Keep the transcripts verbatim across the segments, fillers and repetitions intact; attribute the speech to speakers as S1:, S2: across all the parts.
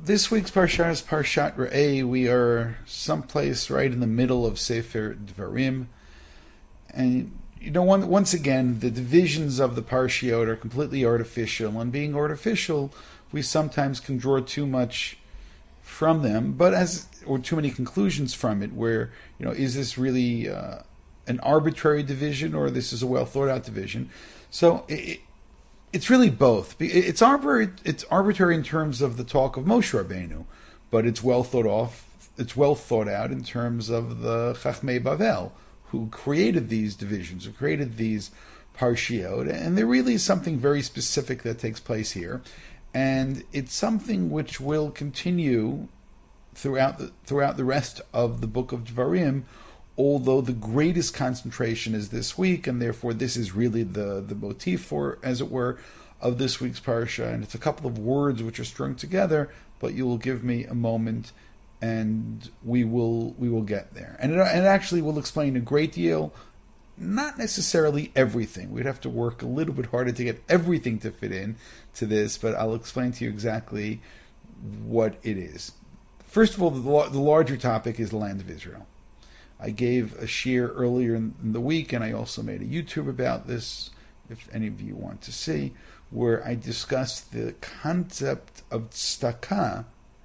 S1: this week's Parsha is Parshat Re'eh. We are someplace right in the middle of Sefer Dvarim. And, you know, one, once again, the divisions of the Parshiot are completely artificial. And being artificial, we sometimes can draw too much from them, but as or too many conclusions from it, where, you know, is this really uh, an arbitrary division, or this is a well thought out division? So it, it's really both. It's arbitrary. It's arbitrary in terms of the talk of Moshe Rabbeinu, but it's well thought off. It's well thought out in terms of the Chachmei Bavel, who created these divisions, who created these parshiot, and there really is something very specific that takes place here. And it's something which will continue throughout the throughout the rest of the book of Dvarim, although the greatest concentration is this week, and therefore this is really the, the motif, for, as it were, of this week's parsha. And it's a couple of words which are strung together, but you will give me a moment, and we will we will get there. And it, and it actually will explain a great deal. Not necessarily everything. We'd have to work a little bit harder to get everything to fit in to this, but I'll explain to you exactly what it is. First of all, the, the larger topic is the land of Israel. I gave a shiur earlier in the week, and I also made a YouTube about this, if any of you want to see, where I discussed the concept of tzedakah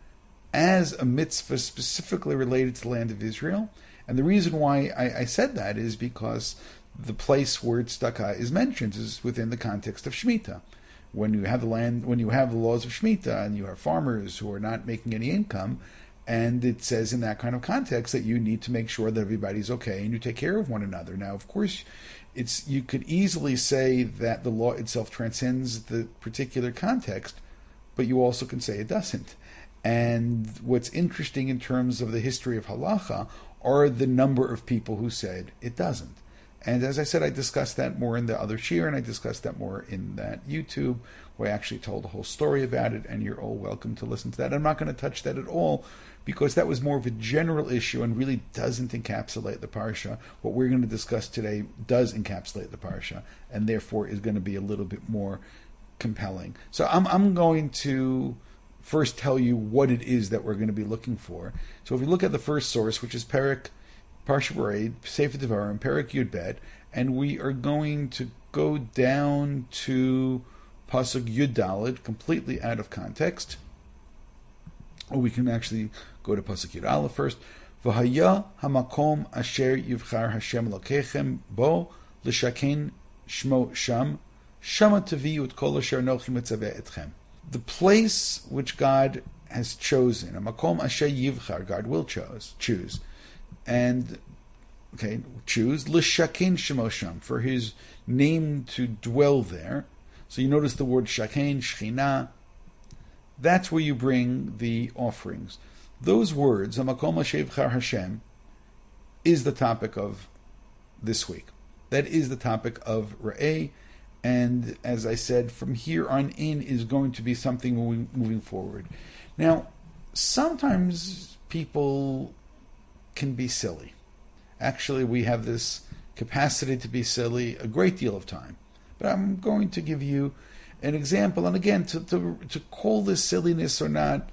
S1: as a mitzvah specifically related to the land of Israel. And the reason why I, I said that is because the place where tzedakah is mentioned is within the context of Shemitah. When you have the land, when you have the laws of Shemitah, and you have farmers who are not making any income, and it says in that kind of context that you need to make sure that everybody's okay and you take care of one another. Now, of course, it's you could easily say that the law itself transcends the particular context, but you also can say it doesn't. And what's interesting in terms of the history of halacha are the number of people who said it doesn't. And as I said, I discussed that more in the other shiur, and I discussed that more in that YouTube, where I actually told a whole story about it, and you're all welcome to listen to that. I'm not going to touch that at all, because that was more of a general issue and really doesn't encapsulate the parsha. What we're going to discuss today does encapsulate the parsha, and therefore is going to be a little bit more compelling. So I'm I'm going to first tell you what it is that we're going to be looking for. So if we look at the first source, which is Perek, Parsha Re'eh, Sefer Devarim, Perek Yud Bet, and we are going to go down to Pasuk Yud Daled, completely out of context. Or we can actually go to Pasuk Yud Aleph first. V'haya hamakom asher yivchar Hashem Elokechem bo l'shaken shmo sham shama taviu et kol asher nochi mitzaveh etchem. The place which God has chosen, a makom asher yivchar, God will choose, choose, and okay, choose l'shaken shemo sham, for His name to dwell there. So you notice the word shaken, shechina. That's where you bring the offerings. Those words, a makom asher yivchar Hashem, is the topic of this week. That is the topic of Re'eh. And as I said, from here on in is going to be something moving, moving forward. Now, sometimes people can be silly. Actually, we have this capacity to be silly a great deal of time. But I'm going to give you an example. And again, to, to, to call this silliness or not,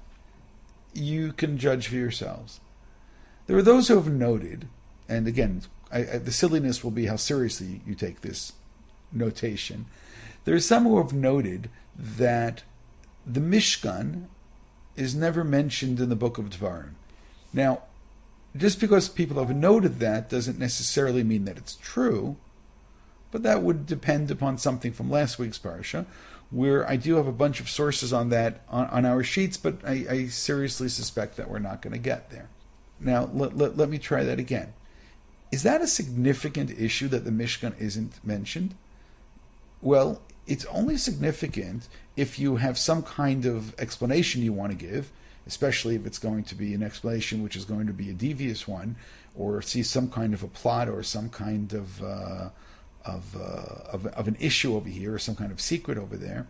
S1: you can judge for yourselves. There are those who have noted, and again, I, I, the silliness will be how seriously you take this notation. There are some who have noted that the Mishkan is never mentioned in the book of Dvarim. Now, just because people have noted that doesn't necessarily mean that it's true, but that would depend upon something from last week's parsha, where I do have a bunch of sources on that on, on our sheets, but I, I seriously suspect that we're not going to get there. Now, let, let, let me try that again. Is that a significant issue that the Mishkan isn't mentioned? Well, it's only significant if you have some kind of explanation you want to give, especially if it's going to be an explanation which is going to be a devious one, or see some kind of a plot or some kind of uh, of, uh, of of an issue over here or some kind of secret over there.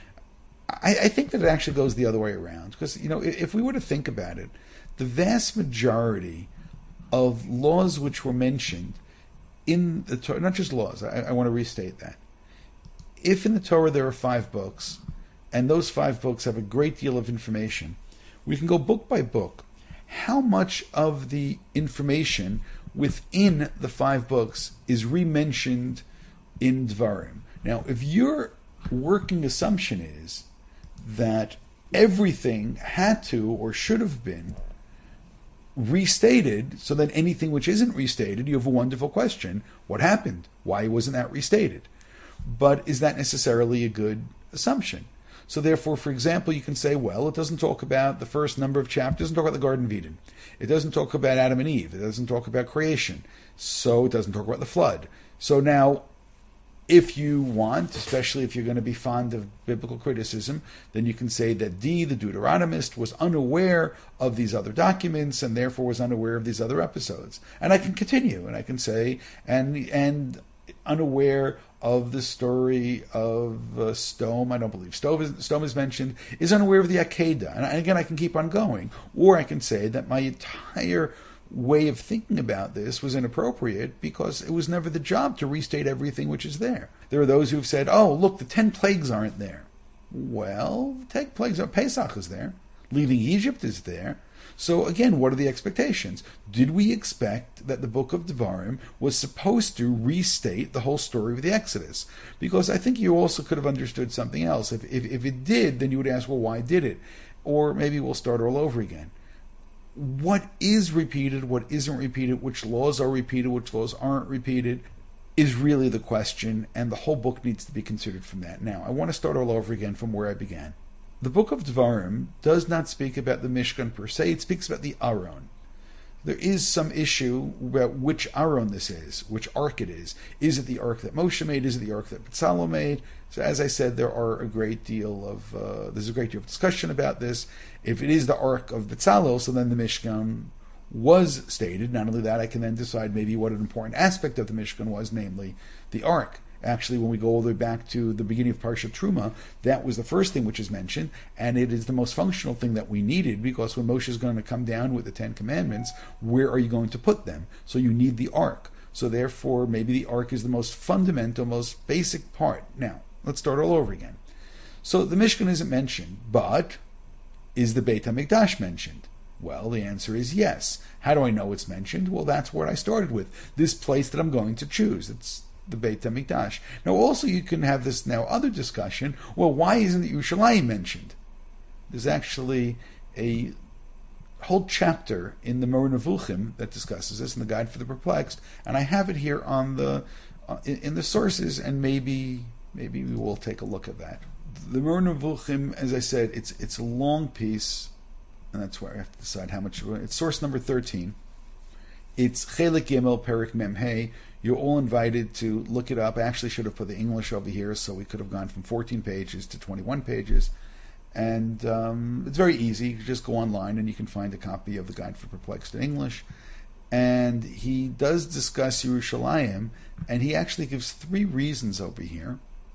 S1: I, I think that it actually goes the other way around, because, you know, if we were to think about it, the vast majority of laws which were mentioned in the Torah, not just laws, I, I want to restate that. If in the Torah there are five books, and those five books have a great deal of information, We can go book by book. How much of the information within the five books is re-mentioned in Dvarim? Now, if your working assumption is that everything had to or should have been restated, so that anything which isn't restated, you have a wonderful question. What happened? Why wasn't that restated? But is that necessarily a good assumption? So therefore, for example, you can say, well, it doesn't talk about the first number of chapters, it doesn't talk about the Garden of Eden. It doesn't talk about Adam and Eve. It doesn't talk about creation. So it doesn't talk about the flood. So now, if you want, especially if you're going to be fond of biblical criticism, then you can say that D, the Deuteronomist, was unaware of these other documents and therefore was unaware of these other episodes. And I can continue, and I can say, and and unaware of the story of uh, Stone, I don't believe Stone is, Stone is mentioned, is unaware of the Akedah. And again, I can keep on going. Or I can say that my entire way of thinking about this was inappropriate because it was never the job to restate everything which is there. There are those who've said, oh, look, the ten plagues aren't there. Well, the ten plagues are, Pesach is there. Leaving Egypt is there. So again, what are the expectations? Did we expect that the book of Devarim was supposed to restate the whole story of the Exodus? Because I think you also could have understood something else. If, if, if it did, then you would ask, well, why did it? Or maybe we'll start all over again. What is repeated, what isn't repeated, which laws are repeated, which laws aren't repeated, is really the question, and the whole book needs to be considered from that. Now, I want to start all over again from where I began. The book of Devarim does not speak about the Mishkan per se, it speaks about the Aron. There is some issue about which Aron this is, which ark it is. Is it the ark that Moshe made? Is it the ark that Betzalel made? So as I said, there are a great deal of, uh, there's a great deal of discussion about this. If it is the ark of Betzalel, so then the Mishkan was stated. Not only that, I can then decide maybe what an important aspect of the Mishkan was, namely the ark. Actually, when we go all the way back to the beginning of Parshat Truma, that was the first thing which is mentioned, and it is the most functional thing that we needed, because when Moshe is going to come down with the Ten Commandments, where are you going to put them? So you need the ark. So therefore, maybe the ark is the most fundamental, most basic part. Now, let's start all over again. So the Mishkan isn't mentioned, but is the Beit HaMikdash mentioned? Well, the answer is yes. How do I know it's mentioned? Well, that's what I started with. This place that I'm going to choose. It's the Beit HaMikdash. Now, also you can have this now other discussion. Well, why isn't Yerushalayim mentioned? There's actually a whole chapter in the Moreh Nevuchim that discusses this in the Guide for the Perplexed, and I have it here on the uh, in, in the sources, and maybe maybe we will take a look at that. The Moreh Nevuchim, as I said, it's it's a long piece, and that's where I have to decide how much. It's source number thirteen. It's Chelik Gimel Perik Mem Hey. You're all invited to look it up. I actually should have put the English over here, so we could have gone from fourteen pages to twenty-one pages. And um, it's very easy. You can just go online and you can find a copy of the Guide for Perplexed in English. And he does discuss Yerushalayim, and he actually gives three reasons over here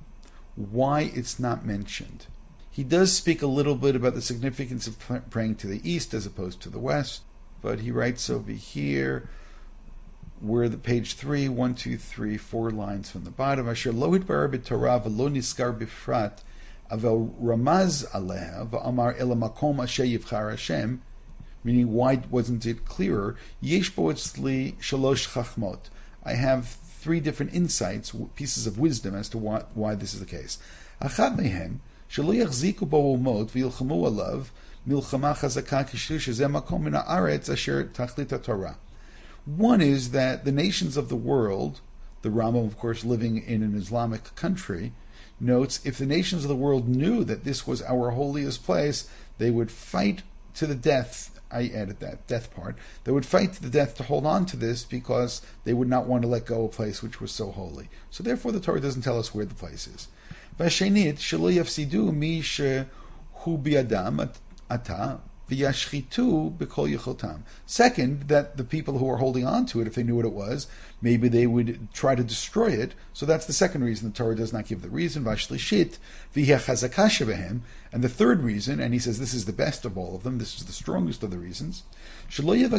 S1: why it's not mentioned. He does speak a little bit about the significance of praying to the east as opposed to the west, but he writes over here, where the page three, one, two, three, four lines from the bottom. Asher lo hitbarer b'Torah v'lo niskar b'frat avel ramaz aleha v'amar el makom asher yivchar Hashem. Meaning, why wasn't it clearer? Yesh bo etzli shalosh chachmot. I have three different insights, pieces of wisdom as to why, why this is the case. Achad mehem shelo yachziku bo umot v'yilchamu alav milchama chazaka kishu shezeh makom min haaretz asher tachlit haTorah. One is that the nations of the world, the Rambam, of course, living in an Islamic country, notes if the nations of the world knew that this was our holiest place, they would fight to the death. I added that death part. They would fight to the death to hold on to this because they would not want to let go of a place which was so holy. So therefore, the Torah doesn't tell us where the place is. Vashenit shelo yafsidu mi shehu biadam ata. Second, that the people who are holding on to it, if they knew what it was, maybe they would try to destroy it. So that's the second reason the Torah does not give the reason. And the third reason, and he says this is the best of all of them, this is the strongest of the reasons, not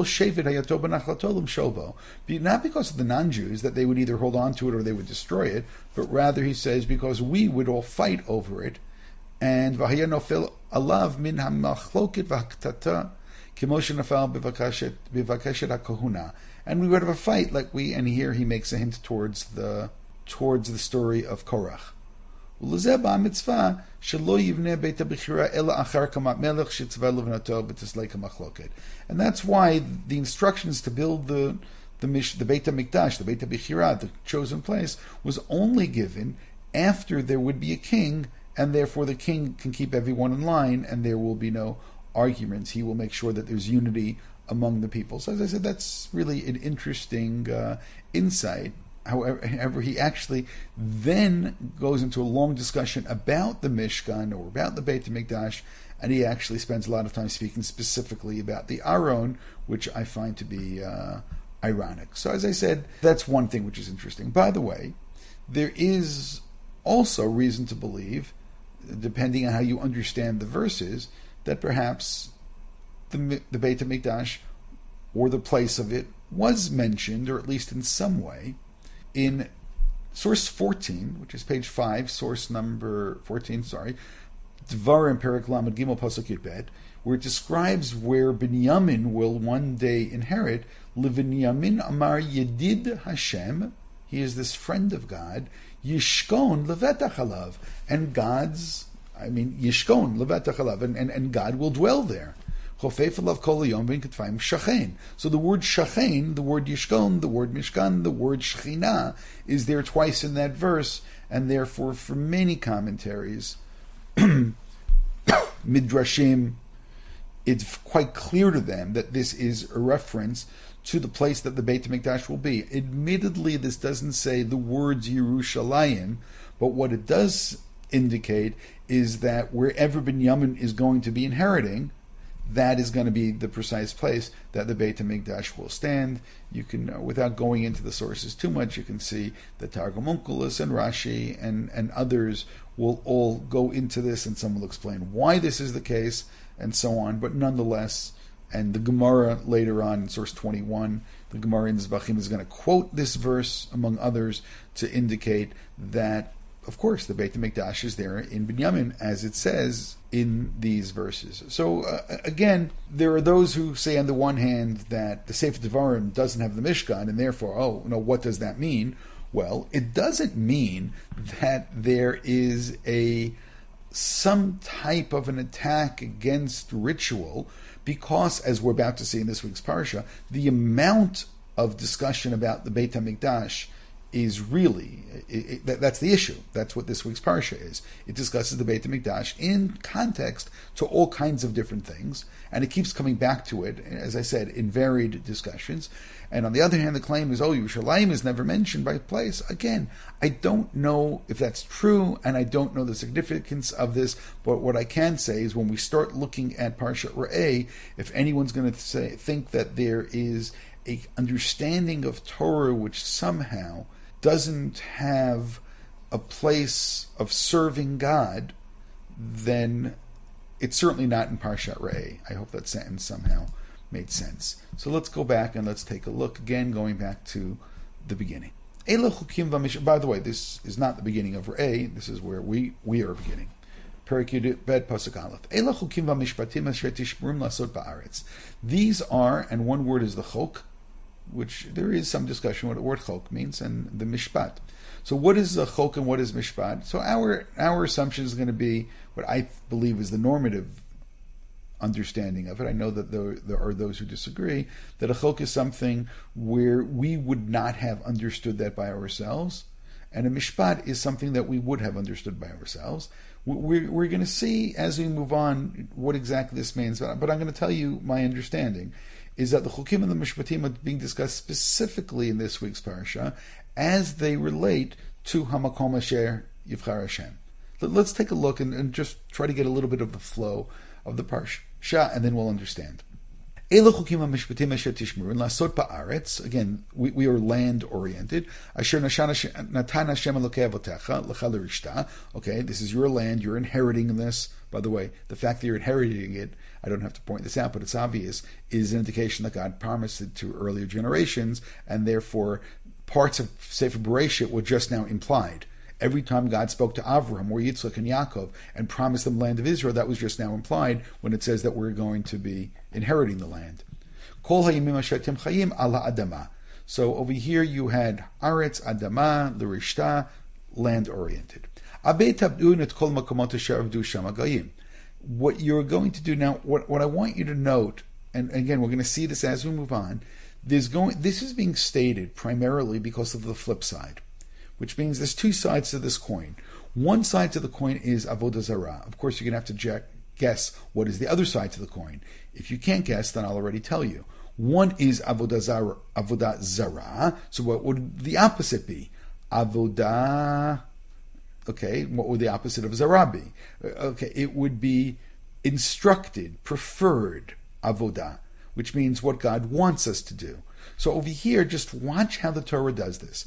S1: because of the non-Jews, that they would either hold on to it or they would destroy it, but rather, he says, because we would all fight over it, And v'haya nofel alav min hamachloket v'haktata k'moshe nafal b'vakashet b'vakashet hakohuna. And we would have a fight like we. And here he makes a hint towards the towards the story of Korach. Ulezeh mitzvah shelo yivneh beit habechira ela achar kamat melech shetzva levnato b'tislei kamachloket. And that's why the instructions to build the the mish, the Beit HaMikdash, the Beit HaBechira, the chosen place, was only given after there would be a king, and therefore the king can keep everyone in line, and there will be no arguments. He will make sure that there's unity among the people. So as I said, that's really an interesting uh, insight. However, however, he actually then goes into a long discussion about the Mishkan, or about the Beit HaMikdash, and he actually spends a lot of time speaking specifically about the Aron, which I find to be uh, ironic. So as I said, that's one thing which is interesting. By the way, there is also reason to believe, depending on how you understand the verses, that perhaps the, the Beit HaMikdash, or the place of it, was mentioned, or at least in some way, in source fourteen, which is page five, source number fourteen, sorry, Dvarim Perek Lamed Gimel Pasuk Yud Bet, where it describes where Binyamin will one day inherit. Levinyamin Amar Yedid Hashem, he is this friend of God, Yishkon Levetach Alav, and God's, I mean, Yishkon Levetach Alav, and, and, and God will dwell there. Chofef Alav Kol Hayom Ben Ketfayim Shachen. So the word Shachen, the word Yishkon, the word Mishkan, the word Shechina is there twice in that verse, and therefore for many commentaries, Midrashim, it's quite clear to them that this is a reference to the place that the Beit HaMikdash will be. Admittedly, this doesn't say the words Yerushalayim, but what it does indicate is that wherever Binyamin is going to be inheriting, that is going to be the precise place that the Beit HaMikdash will stand. You can, uh, without going into the sources too much, you can see that Targum Onkelos and Rashi and, and others will all go into this, and some will explain why this is the case, and so on. But nonetheless, and the Gemara later on in source twenty-one, the Gemara in Zbachim is going to quote this verse, among others, to indicate that, of course, the Beit HaMikdash is there in Binyamin, as it says in these verses. So, uh, again, there are those who say, on the one hand, that the Sefer Devarim doesn't have the Mishkan, and therefore, oh, no, what does that mean? Well, it doesn't mean that there is a some type of an attack against ritual, because, as we're about to see in this week's parsha, the amount of discussion about the Beit HaMikdash is really, it, it, that, that's the issue. That's what this week's parsha is. It discusses the Beit HaMikdash in context to all kinds of different things, and it keeps coming back to it, as I said, in varied discussions. And on the other hand, the claim is, oh, Yerushalayim is never mentioned by place. Again, I don't know if that's true, and I don't know the significance of this, but what I can say is when we start looking at Parshat Re'eh, if anyone's going to say, think that there is a understanding of Torah which somehow doesn't have a place of serving God, then it's certainly not in Parshat Re'eh. I hope that sentence somehow made sense. So let's go back and let's take a look again, going back to the beginning. By the way, this is not the beginning of Re'eh. This is where we, we are beginning. These are, and one word is the chok, which there is some discussion what the word chok means, and the mishpat. So what is the chok and what is mishpat? So our our assumption is going to be what I believe is the normative understanding of it. I know that there, there are those who disagree, that a chok is something where we would not have understood that by ourselves, and a mishpat is something that we would have understood by ourselves. We're, we're going to see as we move on what exactly this means, but I'm going to tell you my understanding is that the chukim and the mishpatim are being discussed specifically in this week's parasha as they relate to Hamakom Asher Yivchar Hashem. Let's take a look and, and just try to get a little bit of the flow of the parsha, and then we'll understand. Again, we, we are land-oriented. Okay, this is your land, you're inheriting this. By the way, the fact that you're inheriting it, I don't have to point this out, but it's obvious, is an indication that God promised it to earlier generations, and therefore parts of Sefer Bereshit were just now implied. Every time God spoke to Avraham or Yitzchak and Yaakov and promised them the land of Israel, that was just now implied when it says that we're going to be inheriting the land. Kol hayimim asher atem chayim ala adama. So over here you had Aretz, Adama, L'rishta, land-oriented. What you're going to do now, what, what I want you to note, and again, we're going to see this as we move on, there's going, this is being stated primarily because of the flip side, which means there's two sides to this coin. One side to the coin is Avodah Zarah. Of course, you're going to have to jack, guess what is the other side to the coin. If you can't guess, then I'll already tell you. One is Avodah Zarah, Avodah Zarah. So what would the opposite be? Avodah, okay, what would the opposite of Zarah be? Okay, it would be instructed, preferred Avodah, which means what God wants us to do. So over here, just watch how the Torah does this.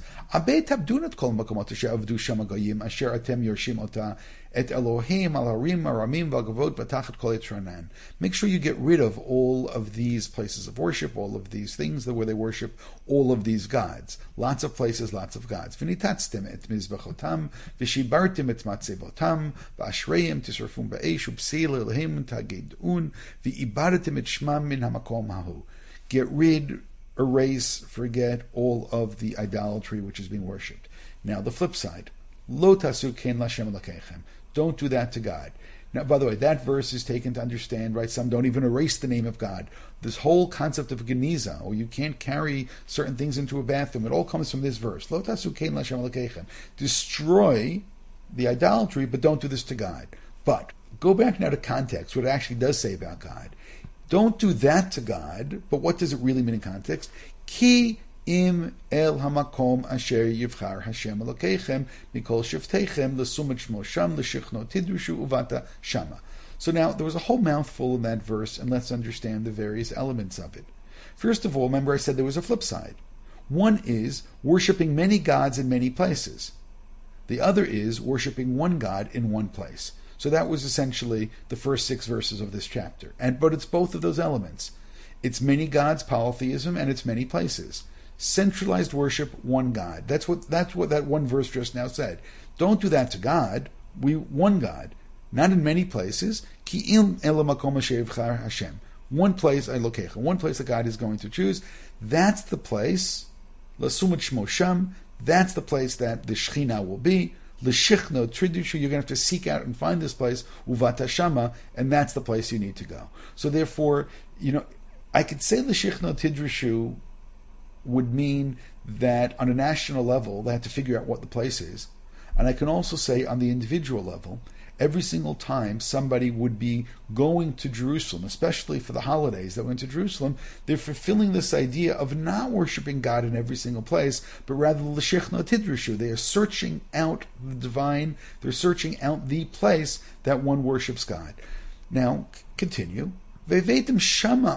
S1: Make sure you get rid of all of these places of worship, all of these things where they worship all of these gods. Lots of places, lots of gods. V'nitatztem et mizbechotam, v'shibartem et matzevotam, v'ashreim tisrafum ba'esh, u'bseil elhem tagedun, v'ibartem et shmam min hamakom hahu. Get rid, erase, forget all of the idolatry which is being worshipped. Now the flip side, lo tasu ken l'Hashem Elokechem. Don't do that to God. Now, by the way, that verse is taken to understand, right? Some don't even erase the name of God. This whole concept of geniza, or you can't carry certain things into a bathroom, it all comes from this verse. Lo tasu ken l'Hashem Elokechem. Destroy the idolatry, but don't do this to God. But go back now to context, what it actually does say about God. Don't do that to God, but what does it really mean in context? Ki im el hamakom asher yivchar Hashem Elokechem mikol shiftechem l'sumat shmo sham l'shichno tidrushu uvata shama. So now, there was a whole mouthful in that verse, and let's understand the various elements of it. First of all, remember I said there was a flip side. One is worshipping many gods in many places. The other is worshipping one God in one place. So that was essentially the first six verses of this chapter. And but it's both of those elements. It's many gods, polytheism, and it's many places. Centralized worship, one God. That's what that's what that one verse just now said. Don't do that to God. We one God, not in many places. Ki im elamakom asher Hashem. One place, Elokecha. One place that God is going to choose. That's the place. L'sumat shmo sham. That's the place that the Shechina will be. L'shichno tridushu, you're going to have to seek out and find this place, uvata shama, and that's the place you need to go. So therefore, you know, I could say l'shichno tidrushu would mean that on a national level, they have to figure out what the place is. And I can also say on the individual level, every single time somebody would be going to Jerusalem, especially for the holidays that went to Jerusalem, they're fulfilling this idea of not worshiping God in every single place, but rather l'shechna tidrushu. They are searching out the divine, they're searching out the place that one worships God. Now, continue. This is going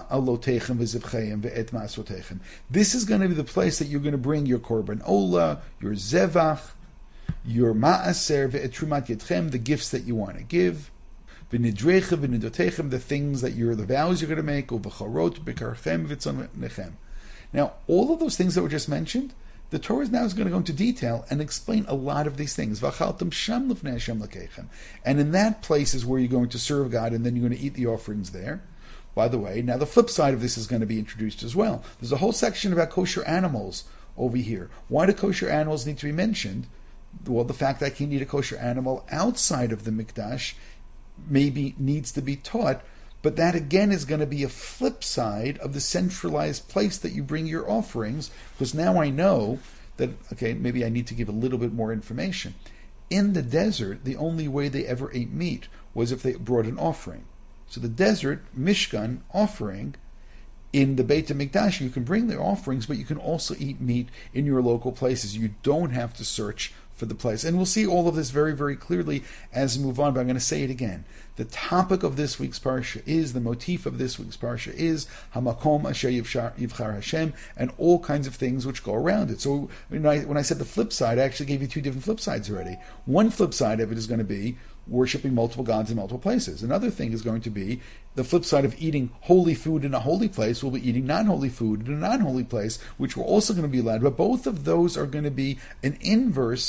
S1: to be the place that you're going to bring your korban ola, your zevach, your ma'aser ve'etrumat yetchem, the gifts that you want to give, v'nidrecha v'nidotechem, the things that you're, the vows you're going to make, uv'charot b'karchem v'tzonechem. Now, all of those things that were just mentioned, the Torah now is going to go into detail and explain a lot of these things. V'achaltem sham l'fnei Hashem l'keichem. And in that place is where you're going to serve God, and then you're going to eat the offerings there. By the way, now the flip side of this is going to be introduced as well. There's a whole section about kosher animals over here. Why do kosher animals need to be mentioned? Well, the fact that I can eat a kosher animal outside of the mikdash maybe needs to be taught, but that again is going to be a flip side of the centralized place that you bring your offerings, because now I know that, okay, maybe I need to give a little bit more information. In the desert, the only way they ever ate meat was if they brought an offering. So the desert, Mishkan, offering, in the Beit HaMikdash, you can bring the offerings, but you can also eat meat in your local places. You don't have to search for the place. And we'll see all of this very, very clearly as we move on, but I'm going to say it again. The topic of this week's Parsha is, the motif of this week's Parsha is Hamakom Asher Yivchar Hashem, and all kinds of things which go around it. So when I, when I said the flip side, I actually gave you two different flip sides already. One flip side of it is going to be worshipping multiple gods in multiple places. Another thing is going to be the flip side of eating holy food in a holy place. We'll be eating non-holy food in a non-holy place, which we're also going to be allowed. But both of those are going to be an inverse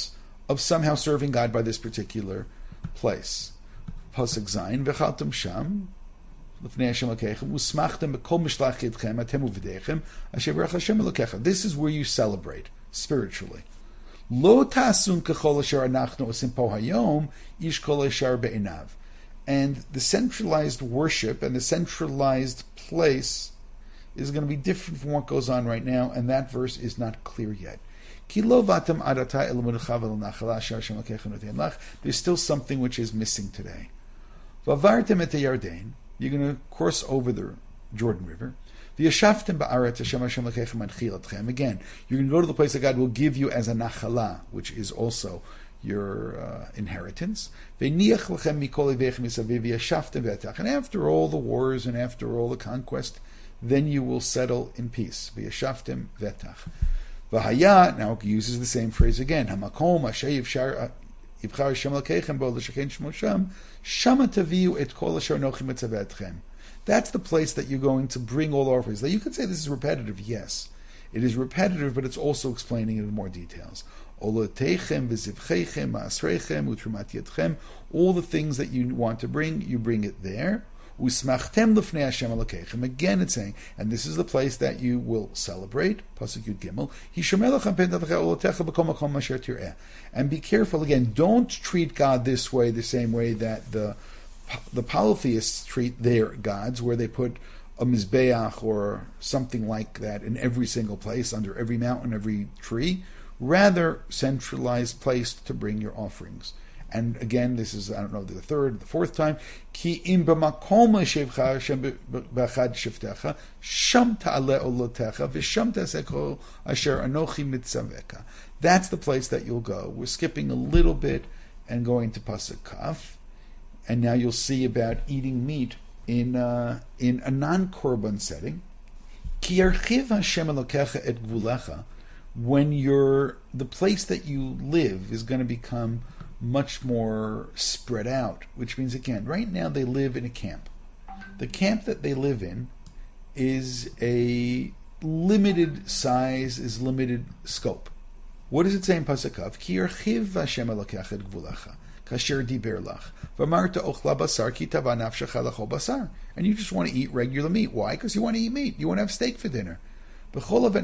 S1: of somehow serving God by this particular place. Pasuk Zayin, v'chaltem sham, l'fnei Hashem Elokechem, u'smachtem b'kol mishlach yedchem, atem u'v'dechem, asher b'rach Hashem Elokecha. This is where you celebrate spiritually. Lo tasun kechol asher anachnu osim po hayom, ish kol asher be'inav. And the centralized worship and the centralized place is going to be different from what goes on right now, and that verse is not clear yet. There's still something which is missing today. You're going to cross over the Jordan River. Again, you're going to go to the place that God will give you as a nachala, which is also your uh, inheritance. And after all the wars and after all the conquest, then you will settle in peace. V'yashavtem vetach. V'haya, now it uses the same phrase again. Hamakom asher yivchar Hashem Elokechem bo l'shaken shmo sham, shama taviu et kol asher anochi mitzaveh etchem. That's the place that you're going to bring all the offerings. Now you could say this is repetitive, yes. It is repetitive, but it's also explaining it in more details. Olotechem v'zivchechem ma'asrechem utrumat yedchem. All the things that you want to bring, you bring it there. Usmachtem l'fnei Hashem Elokechem. Again, it's saying, and this is the place that you will celebrate. Pasuk Yud Gimel. Hishomer lechem pen tavcha olotecha b'kol makom asher tireh. And be careful again. Don't treat God this way, the same way that the the polytheists treat their gods, where they put a mizbeach or something like that in every single place, under every mountain, every tree. Rather, centralized place to bring your offerings. And again, this is, I don't know, the third, the fourth time. Ki im b'makom shevcha Hashem b'achad shiftecha, sham ta'ale olotecha, v'sham ta'aseh asher anochi mitzaveka. That's the place that you'll go. We're skipping a little bit and going to Pasuk Kaf. And now you'll see about eating meat in uh, in a non-korban setting. Ki yarchiv Hashem Elokecha et gvulecha. When you're, the place that you live is going to become much more spread out, which means, again, right now they live in a camp. The camp that they live in is a limited size, is limited scope. What does it say in Pasuk Kav? Ki yarchiv Hashem Elokecha et gvulecha, kasher diber lach, v'amarta ochla basar ki tava nafshecha l'chol basar. And you just want to eat regular meat. Why? Because you want to eat meat. You want to have steak for dinner. And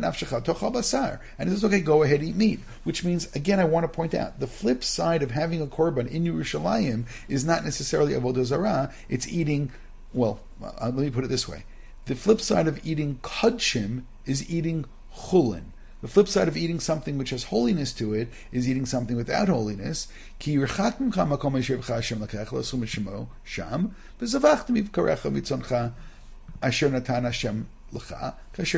S1: it says, okay, go ahead, eat meat. Which means, again, I want to point out, the flip side of having a korban in Yerushalayim is not necessarily avodah zarah. It's eating, well, uh, let me put it this way. The flip side of eating kudshim is eating chulin. The flip side of eating something which has holiness to it is eating something without holiness. Ki yirchat mimcha makom asher b'cha Hashem l'kecha l'asum shemo sham, v'zavachtem ivkarecha mitzoncha asher natan Hashem. So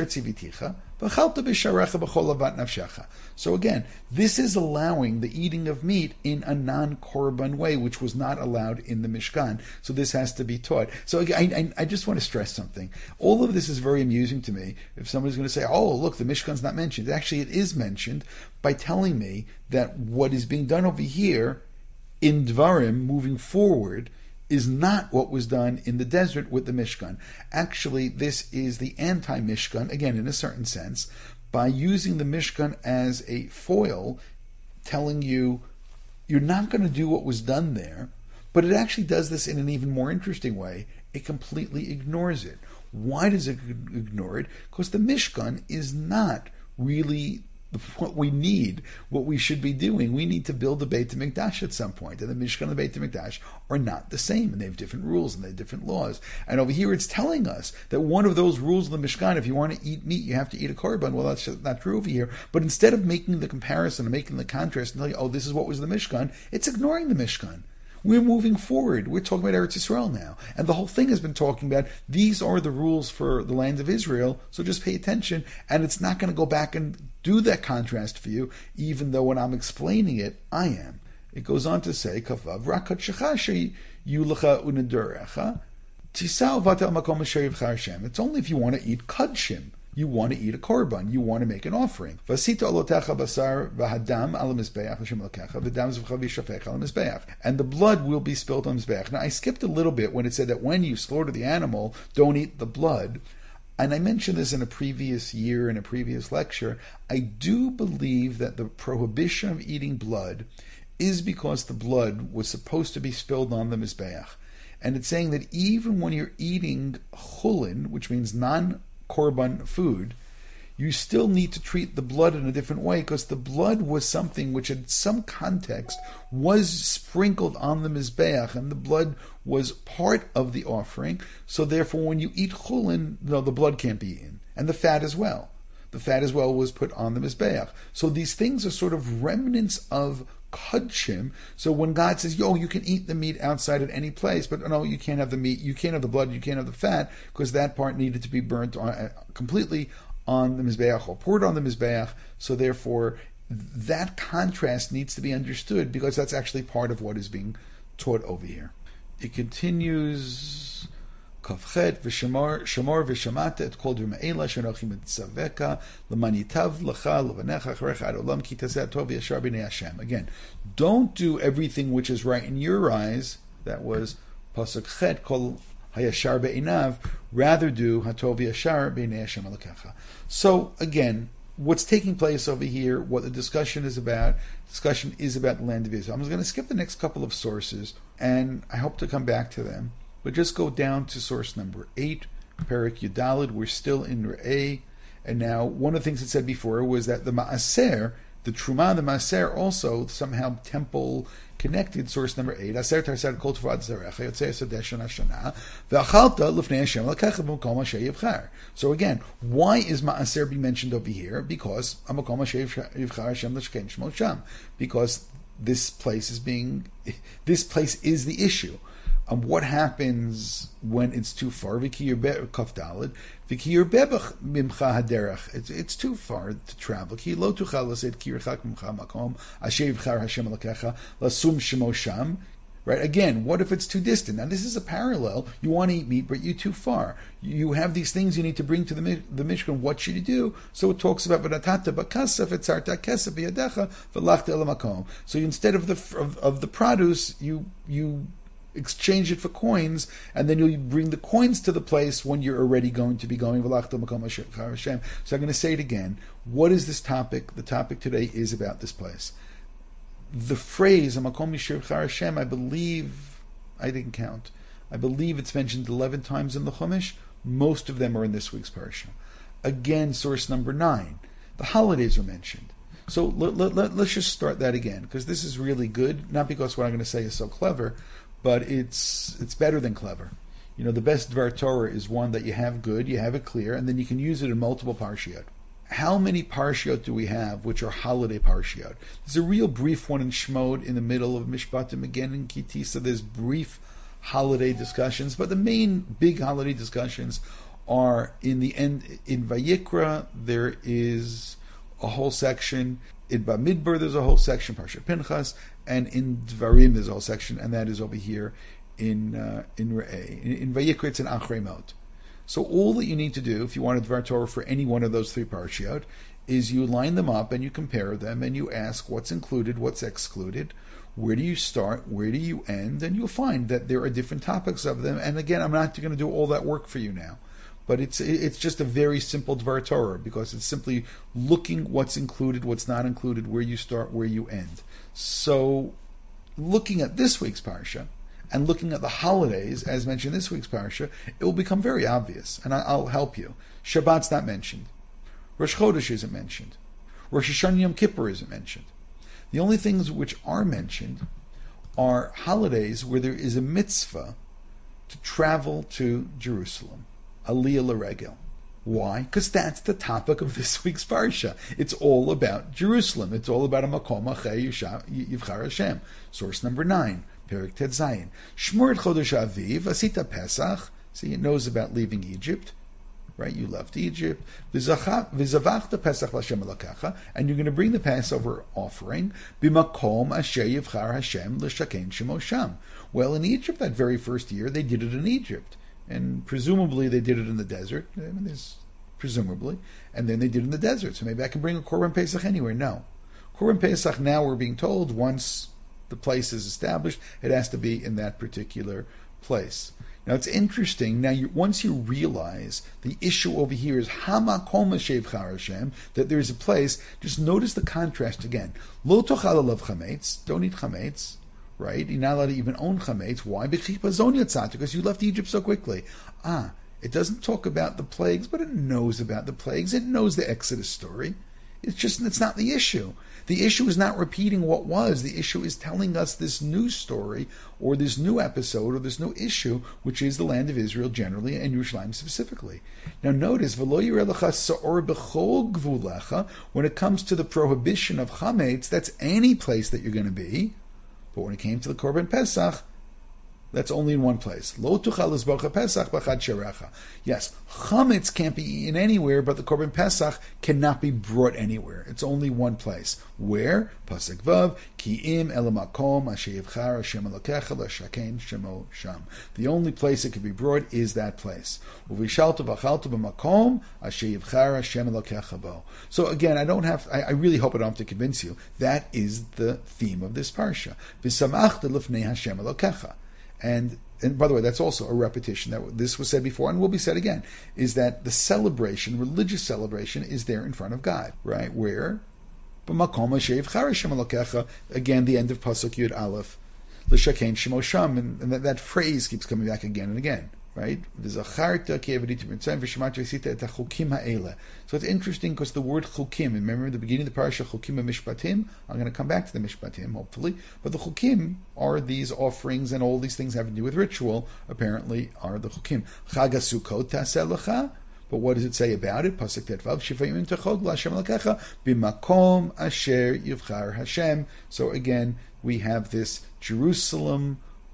S1: again, this is allowing the eating of meat in a non-korban way, which was not allowed in the Mishkan. So this has to be taught. So again, I, I just want to stress something. All of this is very amusing to me. If somebody's going to say, oh, look, the Mishkan's not mentioned. Actually, it is mentioned by telling me that what is being done over here in Dvarim, moving forward, is not what was done in the desert with the Mishkan. Actually, this is the anti-Mishkan, again, in a certain sense, by using the Mishkan as a foil, telling you, you're not going to do what was done there, but it actually does this in an even more interesting way. It completely ignores it. Why does it ignore it? Because the Mishkan is not really what we need, what we should be doing. We need to build the Beit HaMikdash at some point, and the Mishkan and the Beit HaMikdash are not the same, and they have different rules and they have different laws. And over here it's telling us that one of those rules of the Mishkan, if you want to eat meat, you have to eat a korban. Well, that's not true over here. But instead of making the comparison and making the contrast and telling you, oh, this is what was the Mishkan, it's ignoring the Mishkan. We're moving forward. We're talking about Eretz Yisrael now. And the whole thing has been talking about, these are the rules for the land of Israel, so just pay attention. And it's not going to go back and do that contrast for you, even though when I'm explaining it, I am. It goes on to say, Kavav, Rakat Shechashi Yulacha Unadurecha, Tisau Vatel Makom Asher Yivcha Hashem. It's only if you want to eat Kudshim. You want to eat a korban. You want to make an offering. Vasita olotecha basar v'hadam ala mizbeach Hashem Elokecha v'dam zvcha v'yishafech ala mizbeach. And the blood will be spilled on mizbeach. Now I skipped a little bit when it said that when you slaughter the animal, don't eat the blood. And I mentioned this in a previous year, in a previous lecture. I do believe that the prohibition of eating blood is because the blood was supposed to be spilled on the Mizbeach. And it's saying that even when you're eating chulin, which means non-korban food, you still need to treat the blood in a different way, because the blood was something which in some context was sprinkled on the Mizbeach, and the blood was part of the offering. So therefore, when you eat chulin, no, the blood can't be eaten. And the fat as well. The fat as well was put on the Mizbeach. So these things are sort of remnants of Kudshim. So when God says, yo, you can eat the meat outside at any place, but no, you can't have the meat, you can't have the blood, you can't have the fat, because that part needed to be burnt on, uh, completely on the Mizbeach or poured on the Mizbeach. So therefore, that contrast needs to be understood, because that's actually part of what is being taught over here. It continues, Kavchet v'shamor shamor v'shamata et kol d'me'ela shenochi mitzaveka l'mani tav l'cha l'vanecha chrecha ad olam ki taseh tov yashar b'nei Hashem. Again, don't do everything which is right in your eyes. That was pasuk chet kol hayashar be'inav. Rather do hatov yashar b'nei Hashem alakecha. So again, what's taking place over here, what the discussion is about, discussion is about the land of Israel. I'm going to skip the next couple of sources, and I hope to come back to them. But just go down to source number eight, Perek Yudalid. We're still in Re'eh. And now, one of the things it said before was that the Ma'aser, the Truma, the Ma'aser, also somehow temple connected. Source number eight. Aser tarsad kol tvad zarecha yotzei sadeshon hashana ve'achalta lefnei Hashem l'kecha b'makom asher yivchar. So again, why is Ma'aser being mentioned over here? Because amakom asher yivchar Hashem l'shken shmo sham. Because this place is being, this place is the issue. Um, what happens when it's too far? Kafdalid, it's it's too far to travel. Right? Again, what if it's too distant? Now this is a parallel. You want to eat meat, but you're too far. You have these things you need to bring to the the Mishkan. What should you do? So it talks about v'natata b'kasaf etzarta kesef b'yadecha v'lachta el makom. So instead of the of, of the produce, you you exchange it for coins, and then you'll bring the coins to the place when you're already going to be going. So I'm going to say it again. What is this topic? The topic today is about this place. The phrase "Makom Yishir Hashem," I believe, I didn't count. I believe it's mentioned eleven times in the Chumash. Most of them are in this week's parsha. Again, source number nine. The holidays are mentioned. So let, let, let, let's just start that again, because this is really good. Not because what I'm going to say is so clever, but it's it's better than clever. You know, the best Dvar Torah is one that you have good, you have it clear, and then you can use it in multiple parshiot. How many parshiot do we have which are holiday parshiot? There's a real brief one in Shmod in the middle of Mishpatim, again in Kitisa. There's brief holiday discussions, but the main big holiday discussions are in the end. In Vayikra, there is a whole section. In Bamidbar, there's a whole section, Parsha Pinchas, and in Dvarim, there's a whole section, and that is over here in uh, in Re'eh. In, in Vayikra, it's an Achrei Mot. So all that you need to do, if you want a Dvar Torah for any one of those three parshiot, is you line them up and you compare them, and you ask what's included, what's excluded, where do you start, where do you end, and you'll find that there are different topics of them. And again, I'm not going to do all that work for you now. But it's it's just a very simple Dvar Torah, because it's simply looking what's included, what's not included, where you start, where you end. So, looking at this week's parsha and looking at the holidays, as mentioned in this week's parsha, it will become very obvious, and I'll help you. Shabbat's not mentioned. Rosh Chodesh isn't mentioned. Rosh Hashanah Yom Kippur isn't mentioned. The only things which are mentioned are holidays where there is a mitzvah to travel to Jerusalem. Aliyah L'Regel. Why? Because that's the topic of this week's parsha. It's all about Jerusalem. It's all about a makom achei yivchar Hashem. Source number nine, Perek Tet Zayin. Shmor et Chodesh Aviv, Asita Pesach. See, it knows about leaving Egypt. Right? You left Egypt. V'zavachta Pesach l'Hashem Elokecha, and you're going to bring the Passover offering b'makom asher yivchar Hashem l'shaken shemo sham. Well, in Egypt, that very first year, they did it in Egypt. And presumably they did it in the desert. I mean, there's presumably. And then they did it in the desert. So maybe I can bring a Korban Pesach anywhere. No. Korban Pesach, now we're being told, once the place is established, it has to be in that particular place. Now it's interesting. Now, you, once you realize the issue over here is Hamakom Shevchar Hashem, that there is a place. Just notice the contrast again. Lo tochal alav chametz. Don't eat chametz, right? You're not allowed to even own chametz. Why? Because you left Egypt so quickly. Ah, it doesn't talk about the plagues, but it knows about the plagues. It knows the Exodus story. It's just it's not the issue. The issue is not repeating what was. The issue is telling us this new story, or this new episode, or this new issue, which is the land of Israel generally and Yerushalayim specifically. Now notice, V'lo yireh lecha sa'or b'chol gvulecha, when it comes to the prohibition of chametz, that's any place that you're going to be. But when it came to the Korban Pesach, that's only in one place. Lo tuchal lizbocha Pesach b'chad sherecha. Yes, chametz can't be eaten anywhere, but the Korban Pesach cannot be brought anywhere. It's only one place. Where? Pasuk Vav, Ki im el makom asher yivchar Hashem Elokecha l'shaken shemo sham. The only place it can be brought is that place. Uvishaltu v'achaltu b'makom asher yivchar Hashem Elokecha bo. So again, I don't have. I, I really hope I don't have to convince you. That is the theme of this parsha. V'samachta l'fnei Hashem Elokecha. And and by the way, that's also a repetition that this was said before and will be said again, is that the celebration, religious celebration, is there in front of God, right? Where? Again, the end of Pasuk Yud Aleph, L'shakein Shemo Sham, and, and that, that phrase keeps coming back again and again, right? So it's interesting because the word chukim, remember at the beginning of the parasha, chukim and mishpatim, I'm going to come back to the mishpatim, hopefully, but the chukim are these offerings and all these things having to do with ritual, apparently are the chukim. Chag HaSukkot taseh lecha, but what does it say about it? Pasuk Tetvav, Shifayim techog l'Hashem Elokecha, b'makom asher yivchar Hashem. So again, we have this Jerusalem,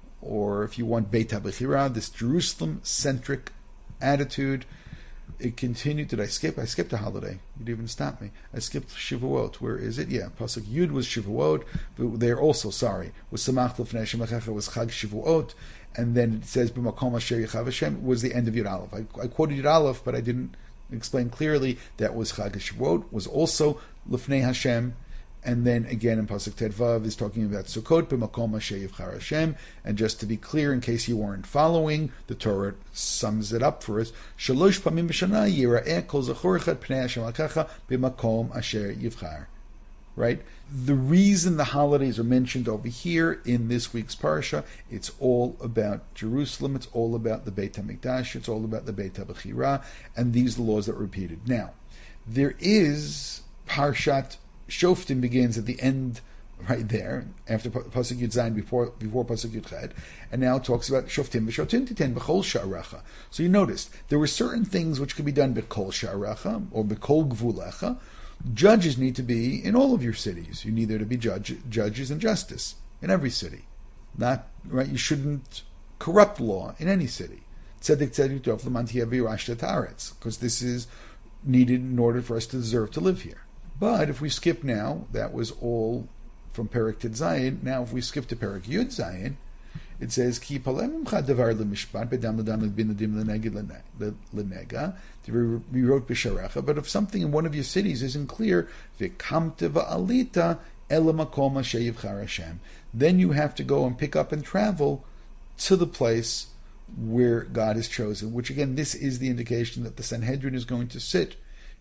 S1: or if you want Beit HaBechira, this Jerusalem-centric attitude. It continued. Did I skip? I skipped a holiday. You didn't even stop me. I skipped Shavuot. Where is it? Yeah, Pasuk Yud was Shavuot. But there also, sorry, was Samach L'fnei Hashem Elokecha, was Chag Shavuot. And then it says, B'makom asher yichav Hashem, was the end of Yud Aleph. I, I quoted Yud Aleph, but I didn't explain clearly that was Chag Shavuot, was also L'fnei Hashem. And then again in Pasuk Tetvav is talking about Sukkot, B'makom asher yivchar Hashem. And just to be clear, in case you weren't following, the Torah sums it up for us. Shalosh pamim b'shana yira'eh kol zachorecha pnei Hashem Elokecha b'makom asher yivchar. Right? The reason the holidays are mentioned over here in this week's parsha, it's all about Jerusalem, it's all about the Beit HaMikdash, it's all about the Beit HaBechira, and these are the laws that are repeated. Now, there is Parshat Shoftim begins at the end, right there, after Pasuk Yud Zayin, before before Pasuk Yud Ched, and now it talks about Shoftim v'Shoftim titen b'chol sha'arecha. So you noticed there were certain things which could be done b'kol sha'arecha or b'kol gvulecha. Judges need to be in all of your cities. You need there to be judge, judges and justice in every city. Not right. You shouldn't corrupt law in any city. Tzedek tzedek tov l'mantia v'yirash ta'aretz, because this is needed in order for us to deserve to live here. But if we skip now, that was all from Perek Tet Zayin. Now, if we skip to Perek Yud Zayin, it says, Ki palem imcha davar l'mishpat, bedam l'dam l'bin l'dim l'neged l'nega, we wrote b'sharecha, but if something in one of your cities isn't clear, v'kamte v'alita ela makom asher yivchar Hashem, then you have to go and pick up and travel to the place where God has chosen, which again, this is the indication that the Sanhedrin is going to sit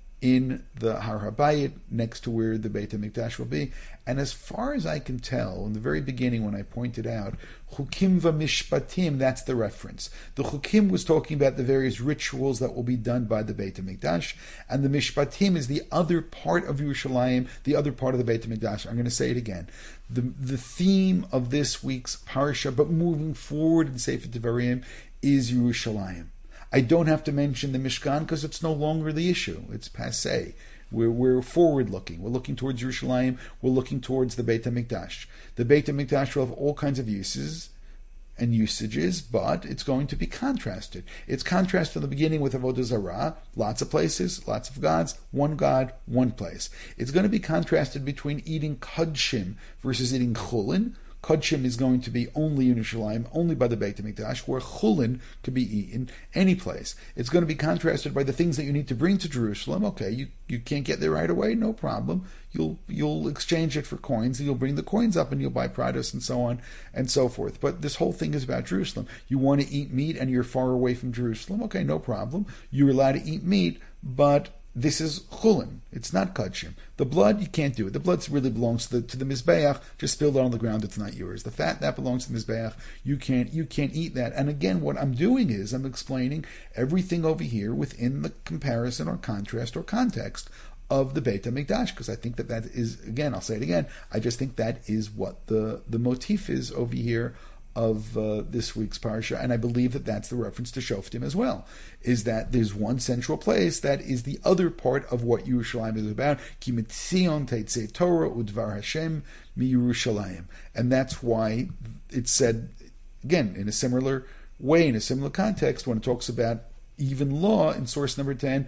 S1: in the Har HaBayit, next to where the Beit HaMikdash will be. And as far as I can tell, in the very beginning when I pointed out, Chukim v'Mishpatim, that's the reference. The Chukim was talking about the various rituals that will be done by the Beit HaMikdash, and the Mishpatim is the other part of Yerushalayim, the other part of the Beit HaMikdash. I'm going to say it again. The, the theme of this week's Parsha, but moving forward in Sefer Devarim, is Yerushalayim. I don't have to mention the Mishkan because it's no longer the issue. It's passé. We're, we're forward-looking. We're looking towards Yerushalayim. We're looking towards the Beit HaMikdash. The Beit HaMikdash will have all kinds of uses and usages, but it's going to be contrasted. It's contrasted in the beginning with Avodah Zarah, lots of places, lots of gods, one God, one place. It's going to be contrasted between eating Kodshim versus eating Chulin. Kodshim is going to be only in Yerushalayim, only by the Beit HaMikdash, where Chulin could be eaten any place. It's going to be contrasted by the things that you need to bring to Jerusalem. Okay, you, you can't get there right away, no problem. You'll you'll exchange it for coins, and you'll bring the coins up, and you'll buy produce, and so on and so forth. But this whole thing is about Jerusalem. You want to eat meat, and you're far away from Jerusalem. Okay, no problem. You're allowed to eat meat, but this is chulin. It's not kodshim. The blood, you can't do it. The blood really belongs to the to the mizbeach. Just spilled it on the ground. It's not yours. The fat, that belongs to the mizbeach. You can't you can't eat that. And again, what I'm doing is I'm explaining everything over here within the comparison or contrast or context of the Beit HaMikdash, because I think that that is, again, I'll say it again, I just think that is what the the motif is over here of uh, this week's parsha, and I believe that that's the reference to Shoftim as well, is that there's one central place that is the other part of what Yerushalayim is about, Ki mitzion teitzei Torah udvar Hashem mi Yerushalayim, and that's why it's said, again, in a similar way, in a similar context, when it talks about even law in source number ten,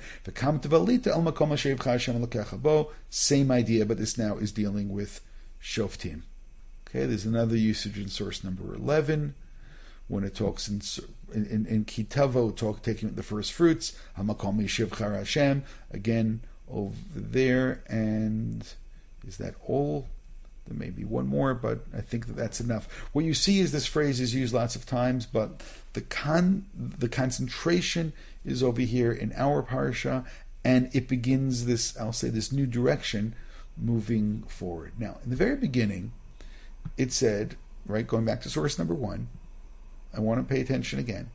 S1: same idea, but this now is dealing with Shoftim. Okay, there's another usage in source number eleven, when it talks in in, in Kitavo, talk taking the first fruits, Hamakom Yeshiv Char Hashem, again over there, and is that all? There may be one more, but I think that that's enough. What you see is this phrase is used lots of times, but the con the concentration is over here in our parsha, and it begins this, I'll say, this new direction moving forward. Now, in the very beginning, it said, right, going back to source number one, I want to pay attention again.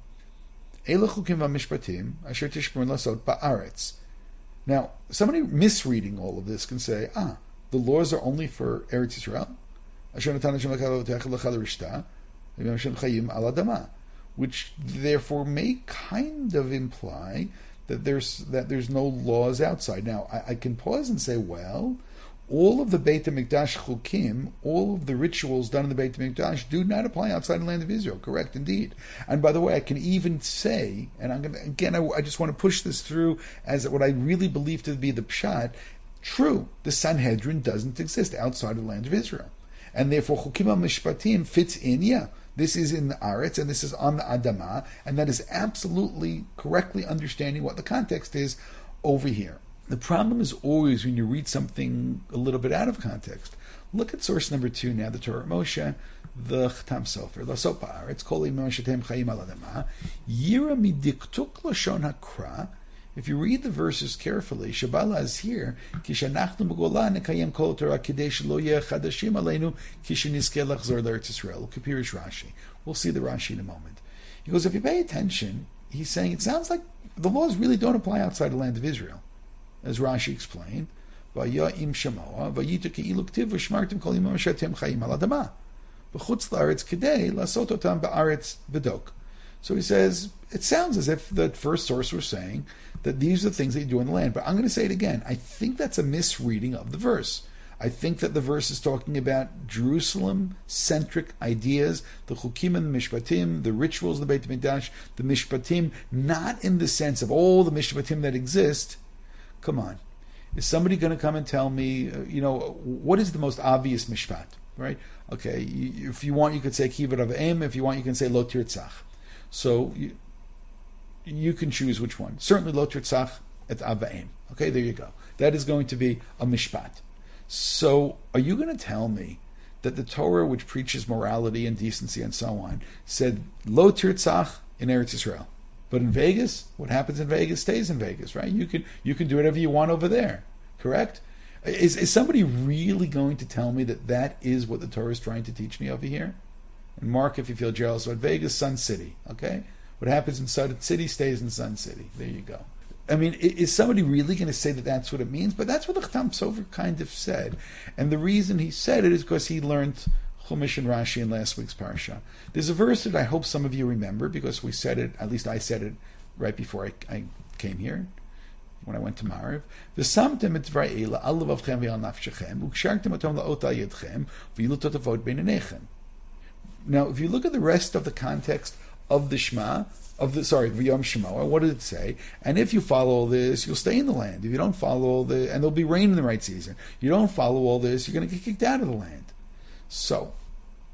S1: Now, somebody misreading all of this can say, ah, the laws are only for Eretz Yisrael, which therefore may kind of imply that there's that there's no laws outside. Now, I, I can pause and say, well, all of the Beit HaMikdash chukim, all of the rituals done in the Beit HaMikdash do not apply outside the land of Israel. Correct, indeed. And by the way, I can even say, and I'm going to, again, I, I just want to push this through as what I really believe to be the pshat. True, the Sanhedrin doesn't exist outside of the land of Israel, and therefore chukim mishpatim fits in. Yeah, this is in the Aretz, and this is on the Adamah, and that is absolutely correctly understanding what the context is over here. The problem is always when you read something a little bit out of context. Look at source number two now, the Torah Moshe, the Chtam Sofer, the Sopa Aretz, Kol Yimei Shetem Chayim Al Adamah, Yira Midiktuk Lashon HaKra. If you read the verses carefully, Shabala is here, Kishanachnu Megolah Nekayem Kol Torah Kidei Shelo Yeh Chadashim Aleinu Kishenizkeh Lachzor L'Eretz Yisrael. Kapirish Rashi. We'll see the Rashi in a moment. He goes, if you pay attention, he's saying it sounds like the laws really don't apply outside the land of Israel. As Rashi explained, Vaya'im Shemoa, Vayitu Ke'ilu Ktiv V'shmartim Kol Yimei Shetem Chayim Al Adamah, V'chutz L'Aretz Kidei Lasot Otam Ba'aretz V'dok. So he says, it sounds as if the first source was saying that these are the things that you do in the land. But I'm going to say it again. I think that's a misreading of the verse. I think that the verse is talking about Jerusalem-centric ideas, the chukim and the mishpatim, the rituals of the Beit HaMikdash, the mishpatim, not in the sense of all the mishpatim that exist. Come on. Is somebody going to come and tell me, uh, you know, what is the most obvious mishpat, right? Okay, you, if you want, you could say kibbud av v'em. If you want, you can say lo tirtzach. So you, you can choose which one. Certainly lo tirtzach et av v'em. Okay, there you go. That is going to be a mishpat. So are you going to tell me that the Torah, which preaches morality and decency and so on, said lo tirtzach in Eretz Yisrael? But in Vegas, what happens in Vegas stays in Vegas, right? You can you can do whatever you want over there, correct? Is is somebody really going to tell me that that is what the Torah is trying to teach me over here? And Mark, if you feel jealous about Vegas, Sun City, okay? What happens in Sun City stays in Sun City. There you go. I mean, is somebody really going to say that that's what it means? But that's what the Chtam Sofer kind of said. And the reason he said it is because he learned Chumash and Rashi in last week's parsha. There's a verse that I hope some of you remember because we said it, at least I said it right before I, I came here, when I went to Mariv. V'samtem et dvarei eila al levavchem ve'al nafshechem u'kshartem otam la'ot al yedchem v'yilu totavot beinenechem. Now, if you look at the rest of the context of the Shema, of the sorry, V'yom Shemoah, what did it say? And if you follow all this, you'll stay in the land. If you don't follow all the, and there'll be rain in the right season. You don't follow all this, you're going to get kicked out of the land. So,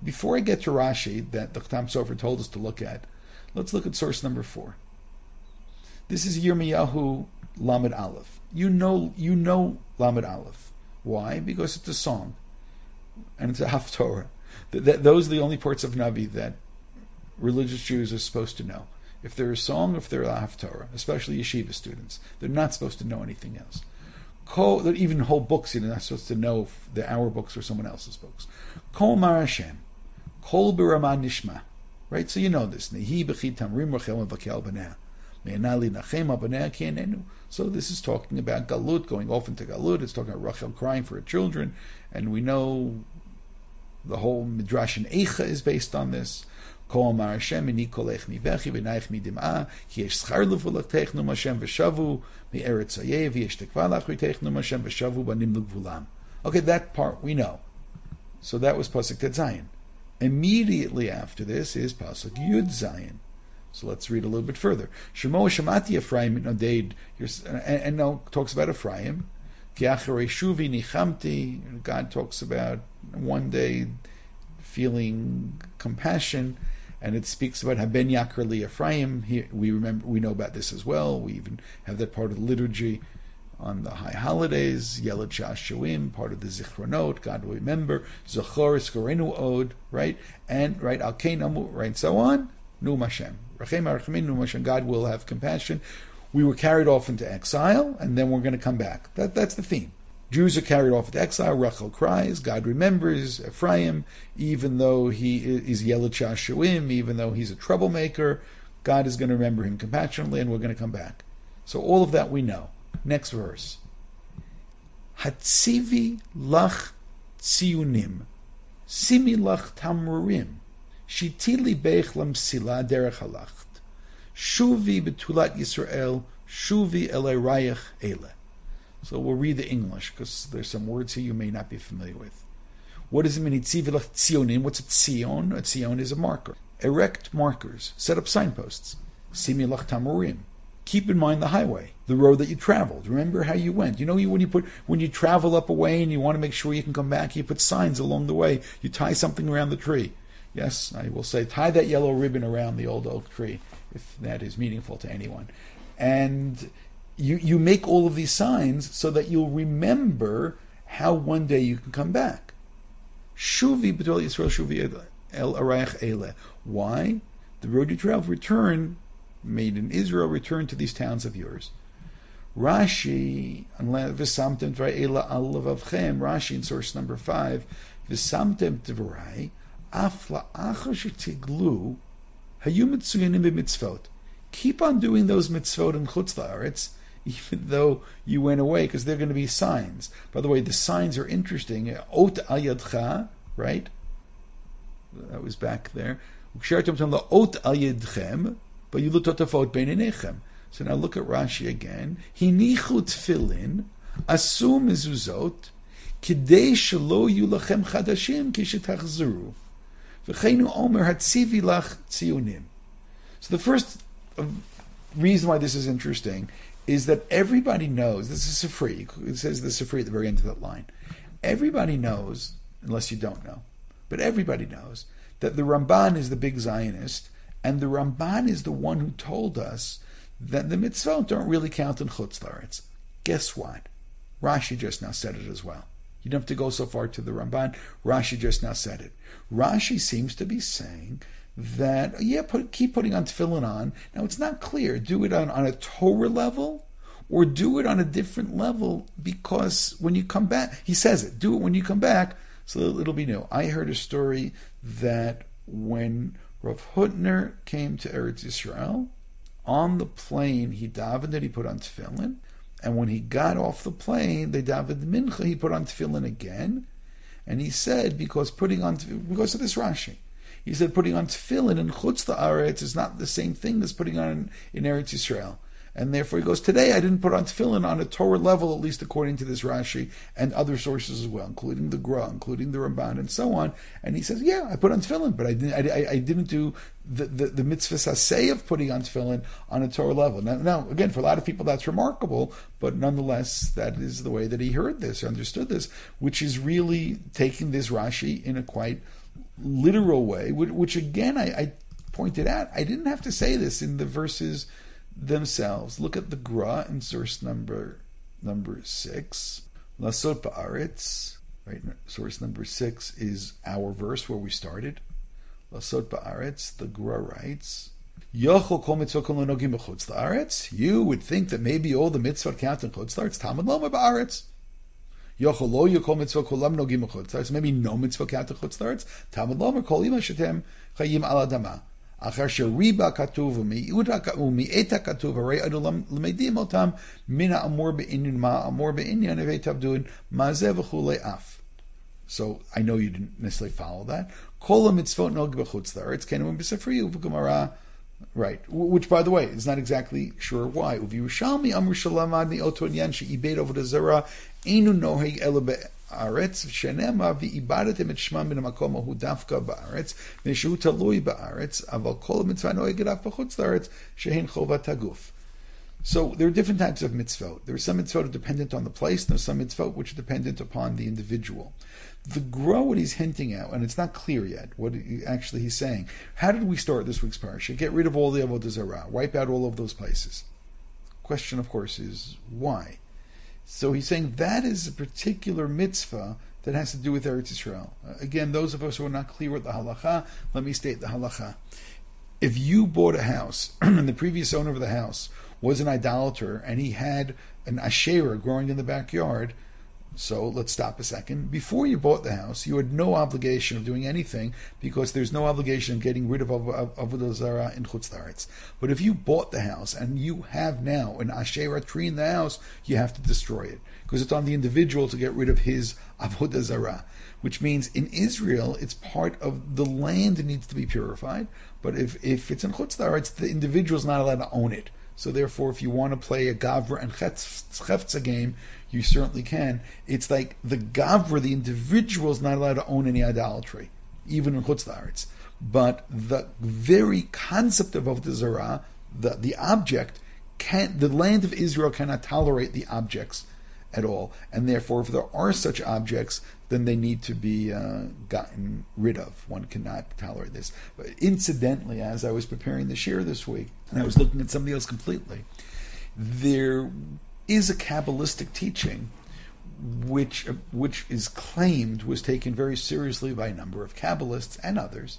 S1: before I get to Rashi, that the Chatam Sofer told us to look at, let's look at source number four. This is Yirmiyahu Lamed Aleph. You know, you know Lamed Aleph. Why? Because it's a song, and it's a Haftorah. That, that, those are the only parts of Navi that religious Jews are supposed to know. If they're a song, if they're a Haftorah, especially yeshiva students, they're not supposed to know anything else. Kol, even whole books, you're not supposed to know if they're our books or someone else's books. Kol Mar Hashem, Kol B'Rama Nishma. Right? So you know this. Nehi B'chi Tamrim Rachel V'Kel B'nei. Me'anali Nachem B'nei Kienenu. So this is talking about Galut, going off into Galut. It's talking about Rachel crying for her children. And we know the whole Midrash in Eicha is based on this. Kol Mar Hashem, Ini Kolech Mi Bechi, V'naich Mi Dim'ah, Ki Yesh Schar L'Vulach Technu Hashem V'Shavu, Me'eretz Ayev, Yesh Tekva Lachri Technu Hashem V'Shavu, Banim L'Gvulam. Okay, that part we know. So that was Pasuk Tet Zayin. Immediately after this is Pasuk Yud Zayin. So let's read a little bit further. Shemo Shemati Ephraim Nodeid, and now talks about Ephraim. Ki Acharei Shuvi Nichamti, God talks about one day feeling compassion, and it speaks about Haben Yakar Li Ephraim. Here, we remember, we know about this as well. We even have that part of the liturgy on the high holidays. Yelad Shashuim, part of the Zichronot. God will remember. Zachor Skorenu Od, right? And right Al Keinamu, right? So on. Nu Hashem, Rachem Archamin Nu Hashem. God will have compassion. We were carried off into exile, and then we're going to come back. That that's the theme. Jews are carried off into exile. Rachel cries. God remembers Ephraim, even though he is Yelad Shashuim, even though he's a troublemaker. God is going to remember him compassionately, and we're going to come back. So all of that we know. Next verse. Hatzivi lach tziyunim, simi lach tamrurim, shitili beich lamsila derech halacht, shuvi betulat Yisrael, shuvi elei rayach ele. So we'll read the English, because there's some words here you may not be familiar with. What does it mean? Hatzivi lach tziyunim. What's a tzion? A tzion is a marker. Erect markers. Set up signposts. Simi lach tamrurim. Keep in mind the highway, the road that you traveled. Remember how you went. You know, when you put when you travel up a way and you want to make sure you can come back, you put signs along the way. You tie something around the tree. Yes, I will say, tie that yellow ribbon around the old oak tree, if that is meaningful to anyone. And you you make all of these signs so that you'll remember how one day you can come back. Shuvi b'tol Yisrael shuvi el arayach ele. Why? The road you travel, return. Made in Israel, return to these towns of yours. Rashi, v'samtem dvarai ela al levavchem. Rashi in source number five, v'samtem dvarai af la'achar shetiglu hayu mitzuyanim b'mitzvot. Keep on doing those mitzvot in chutz la'aretz, even though you went away, because they're going to be signs. By the way, the signs are interesting. Ot al yadcha, right? That was back there. Ukshartum tam la'ot al yadchem. So now look at Rashi again. Hinichu tefillin, asu mezuzot, kidei shelo yu lachem chadashim kishetachzuru. V'cheinu omer hatzivi lach tziyunim. So the first reason why this is interesting is that everybody knows, this is Sifri, it says the Sifri at the very end of that line. Everybody knows, unless you don't know, but everybody knows that the Ramban is the big Zionist. And the Ramban is the one who told us that the mitzvot don't really count in chutz la'aretz. Guess what? Rashi just now said it as well. You don't have to go so far to the Ramban. Rashi just now said it. Rashi seems to be saying that, yeah, put, keep putting on tefillin on. Now, it's not clear. Do it on, on a Torah level or do it on a different level, because when you come back, he says it, do it when you come back, so it'll be new. I heard a story that when Rav Hutner came to Eretz Yisrael, on the plane he davened and he put on tefillin, and when he got off the plane, they davened mincha, he put on tefillin again, and he said, because putting on, because of this Rashi, he said putting on tefillin in chutz la'aretz is not the same thing as putting on in Eretz Yisrael. And therefore he goes, today I didn't put on tefillin on a Torah level, at least according to this Rashi and other sources as well, including the Gra, including the Ramban, and so on. And he says, yeah, I put on tefillin, but I didn't I, I didn't do the, the, the mitzvah saseh of putting on tefillin on a Torah level. Now, now, again, for a lot of people that's remarkable, but nonetheless, that is the way that he heard this, or understood this, which is really taking this Rashi in a quite literal way, which, which again I, I pointed out, I didn't have to say this in the verses themselves. Look at the Gra in source number number six. Lasot ba'aretz, right? Source number six is our verse where we started. Lasot ba'aretz, the Gra writes, Yochel kol mitzvah kol nogim b'chutz la'aretz. You would think that maybe all the mitzvah count in chutz la'aretz. Talmud lomar ba'aretz. Yochel lo yokol mitzvah kolam nogim b'chutz la'aretz. Maybe no mitzvah count in chutz la'aretz. Talmud lomar kol ima shetem chayim al adama. Achar sheriba katuv umi'eta katuv harei adu l'meidim otam mina amor be'inyan ma amor be'inyan evei tabduin ma'zeh v'chulei af. So I know you didn't necessarily follow that. Kol mitzvot nog b'chutz la'aretz kenu b'sefriyu v'gemara. Right, which by the way is not exactly sure why. Uviyushalmi amru shalamadni oton yan she'ibed over the zara enu noheg ela be'aretz shenema v'iibadatem et shma min hamakom ahu dafka ba'aretz meshu talui ba'aretz aval kol mitzvah noheg edaf b'chutz la'aretz shehin chovat haguf. So there are different types of mitzvot. There are some mitzvot dependent on the place, and there are some mitzvot which are dependent upon the individual. The Gra, what he's hinting at, and it's not clear yet what he, actually he's saying. How did we start this week's parasha? Get rid of all the avodah zarah, wipe out all of those places. The question, of course, is why? So he's saying that is a particular mitzvah that has to do with Eretz Yisrael. Uh, again, those of us who are not clear with the halacha, let me state the halacha. If you bought a house and the previous owner of the house was an idolater and he had an asherah growing in the backyard, so let's stop a second. Before you bought the house, you had no obligation of doing anything because there's no obligation of getting rid of avodah zarah in chutz la'aretz. But if you bought the house and you have now an asherah tree in the house, you have to destroy it because it's on the individual to get rid of his avodah zarah. Which means in Israel, it's part of the land needs to be purified. But if, if it's in chutz la'aretz, the individual is not allowed to own it. So therefore, if you want to play a Gavra and Chefza game, you certainly can. It's like the Gavra, the individual, is not allowed to own any idolatry, even in Chutz La'aretz. But the very concept of Avodah Zarah, the, the object, can the land of Israel cannot tolerate the objects at all. And therefore, if there are such objects, then they need to be uh, gotten rid of. One cannot tolerate this. But incidentally, as I was preparing the share this week, and I was looking at something else completely, there is a Kabbalistic teaching which which is claimed was taken very seriously by a number of Kabbalists and others.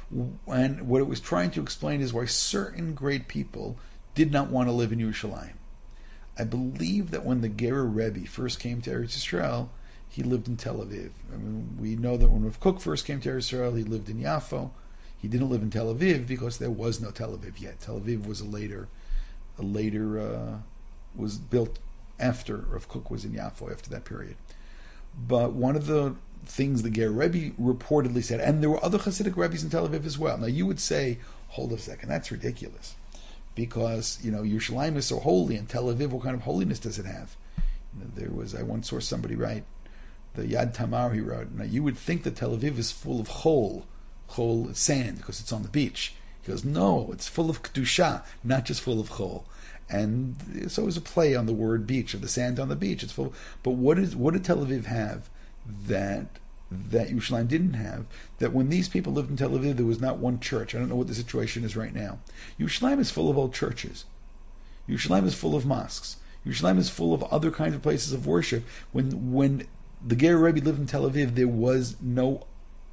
S1: And what it was trying to explain is why certain great people did not want to live in Yerushalayim. I believe that when the Gerer Rebbe first came to Eretz Yisrael, he lived in Tel Aviv. I mean, we know that when Rav Kook first came to Eretz Yisrael, he lived in Yafo. He didn't live in Tel Aviv because there was no Tel Aviv yet. Tel Aviv was a later, a later uh, was built after Rav Kook was in Yafo, after that period. But one of the things the Gerer Rebbe reportedly said, and there were other Hasidic Rebbes in Tel Aviv as well. Now you would say, hold a second, that's ridiculous. Because, you know, Yerushalayim is so holy, and Tel Aviv, what kind of holiness does it have? You know, there was, I once saw somebody write, the Yad Tamar he wrote, now you would think that Tel Aviv is full of chol, chol sand, because it's on the beach. He goes, no, it's full of kedusha, not just full of chol. And so it was a play on the word beach, of the sand on the beach. It's full. But what is what did Tel Aviv have that that Yerushalayim didn't have? That when these people lived in Tel Aviv, there was not one church. I don't know what the situation is right now. Yerushalayim is full of old churches. Yerushalayim is full of mosques. Yerushalayim is full of other kinds of places of worship. When when the Gerer Rebbe lived in Tel Aviv, there was no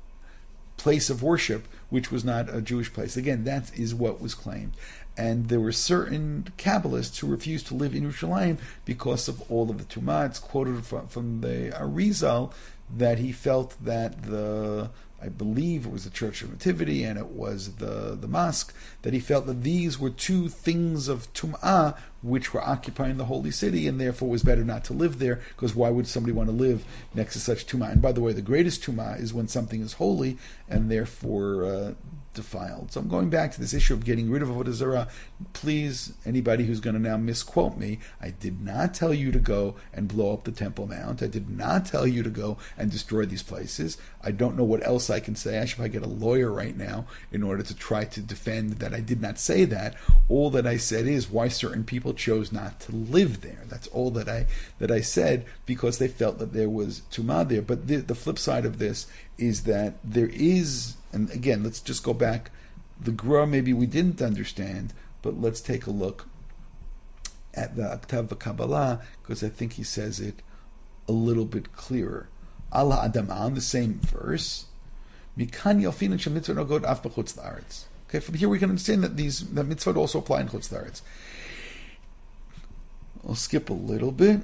S1: place of worship which was not a Jewish place. Again, that is what was claimed. And there were certain Kabbalists who refused to live in Yerushalayim because of all of the Tumah. It's quoted from, from the Arizal that he felt that the, I believe it was the Church of Nativity and it was the, the mosque, that he felt that these were two things of Tum'ah which were occupying the holy city, and therefore it was better not to live there, because why would somebody want to live next to such Tum'ah? And by the way, the greatest Tum'ah is when something is holy and therefore uh, defiled. So I'm going back to this issue of getting rid of Avodah Zarah. Please, anybody who's going to now misquote me, I did not tell you to go and blow up the Temple Mount. I did not tell you to go and destroy these places. I don't know what else I can say. I should probably get a lawyer right now in order to try to defend that I did not say that. All that I said is why certain people people chose not to live there. That's all that I that I said, because they felt that there was tumah there. But the, the flip side of this is that there is, and again, let's just go back. The Gra maybe we didn't understand, but let's take a look at the Aktav Kabbalah, because I think he says it a little bit clearer. Allah Adama, the same verse. Mikan yalfin shemitzvot nogod af b'chutz la'aretz. Okay, from here we can understand that these that mitzvot also apply in chutz la'aretz. I'll skip a little bit.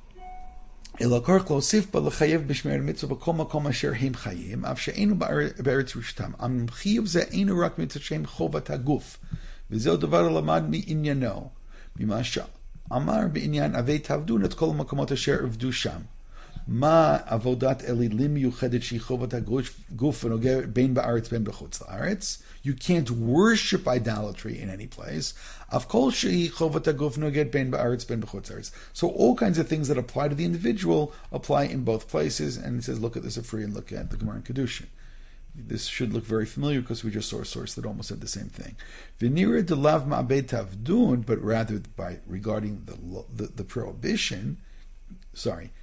S1: Elakar klosif b'lechayev b'shmer mitzvah b'kol makom asher him chayim av she'enu ba'eretz rushtam am chiyuv ze enu rak mitzvah shem chovat haguf v'zeh davar lamad mi'inyano mimasha amar b'inyan avei tavdun et kol makomot asher ivdu sham. Ma avodat elilim yuchedet shi chovat haguf v'noger bein ba'aretz bein b'chutz la'aretz. You can't worship idolatry in any place. Of kol shehi chovat haguf v'noger bein ba'aretz bein b'chutz la'aretz. So all kinds of things that apply to the individual apply in both places. And it says, look at the Sifri and look at the Gemara in Kedushin. This should look very familiar because we just saw a source that almost said the same thing. V'nira delav ma'abed tavdun, but rather by regarding the the, the prohibition. Sorry.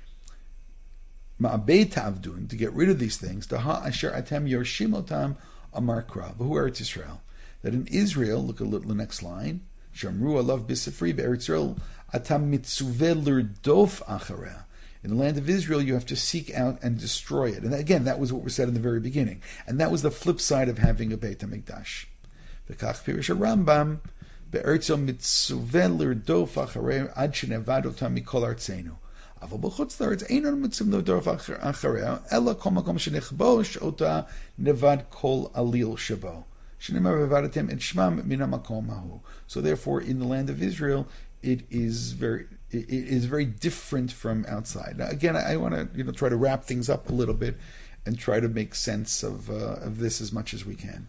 S1: Ma'abed tavdun, to get rid of these things, Daha asher atem yorshimotam amar kra, v'hu Eretz Yisrael. That in Israel, look at the next line, Shamru alav b'sifri b'Eretz Yisrael atam mitzuveh l'rdof achareh. In the land of Israel, you have to seek out and destroy it. And again, that was what was said in the very beginning. And that was the flip side of having a Beit HaMikdash. V'kach pirish Rambam b'Eretz Yisrael mitzuveh l'rdof achareh ad shenevad otam mikol artzenu. אבל בחוץ לארץ אינו מצווה לרדוף אחריה, אלא כל מקום שנכבוש אותה נבד כל עליל שבו. שנאמר ועבדתם את שמם מן המקום ההוא. So therefore, in the land of Israel, it is very it is very different from outside. Now, again, I, I want to you know try to wrap things up a little bit and try to make sense of uh, of this as much as we can.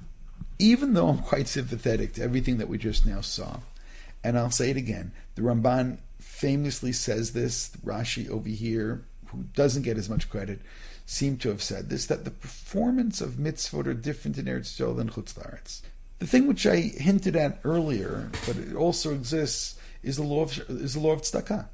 S1: Even though I'm quite sympathetic to everything that we just now saw, and I'll say it again, the Ramban famously says this, Rashi over here, who doesn't get as much credit, seem to have said this, that the performance of mitzvot are different in Eretz Yisrael than Chutz La'aretz. The thing which I hinted at earlier, but it also exists, is the law of is the law of tzedakah.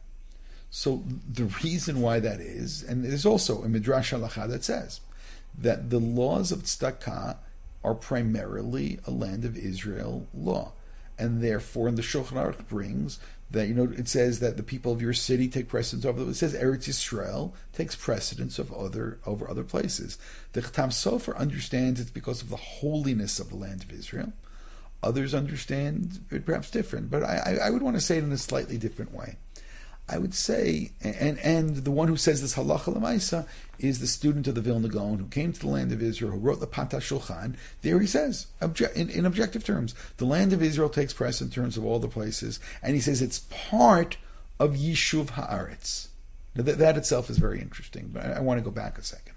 S1: So the reason why that is, and there's also a Midrash Halacha that says that the laws of tzedakah are primarily a land of Israel law. And therefore, and the Shulchan Aruch brings that, you know, it says that the people of your city take precedence over them. It says Eretz Yisrael takes precedence of other over other places. The Chatam Sofer understands it's because of the holiness of the land of Israel. Others understand it perhaps different, but I, I would want to say it in a slightly different way. I would say, and and the one who says this halacha l'maisa is the student of the Vilna Gaon who came to the land of Israel, who wrote the Patah Shulchan. There he says, obje- in, in objective terms, the land of Israel takes precedence in terms of all the places, and he says it's part of Yishuv Haaretz. Now, that, that itself is very interesting, but I, I want to go back a second.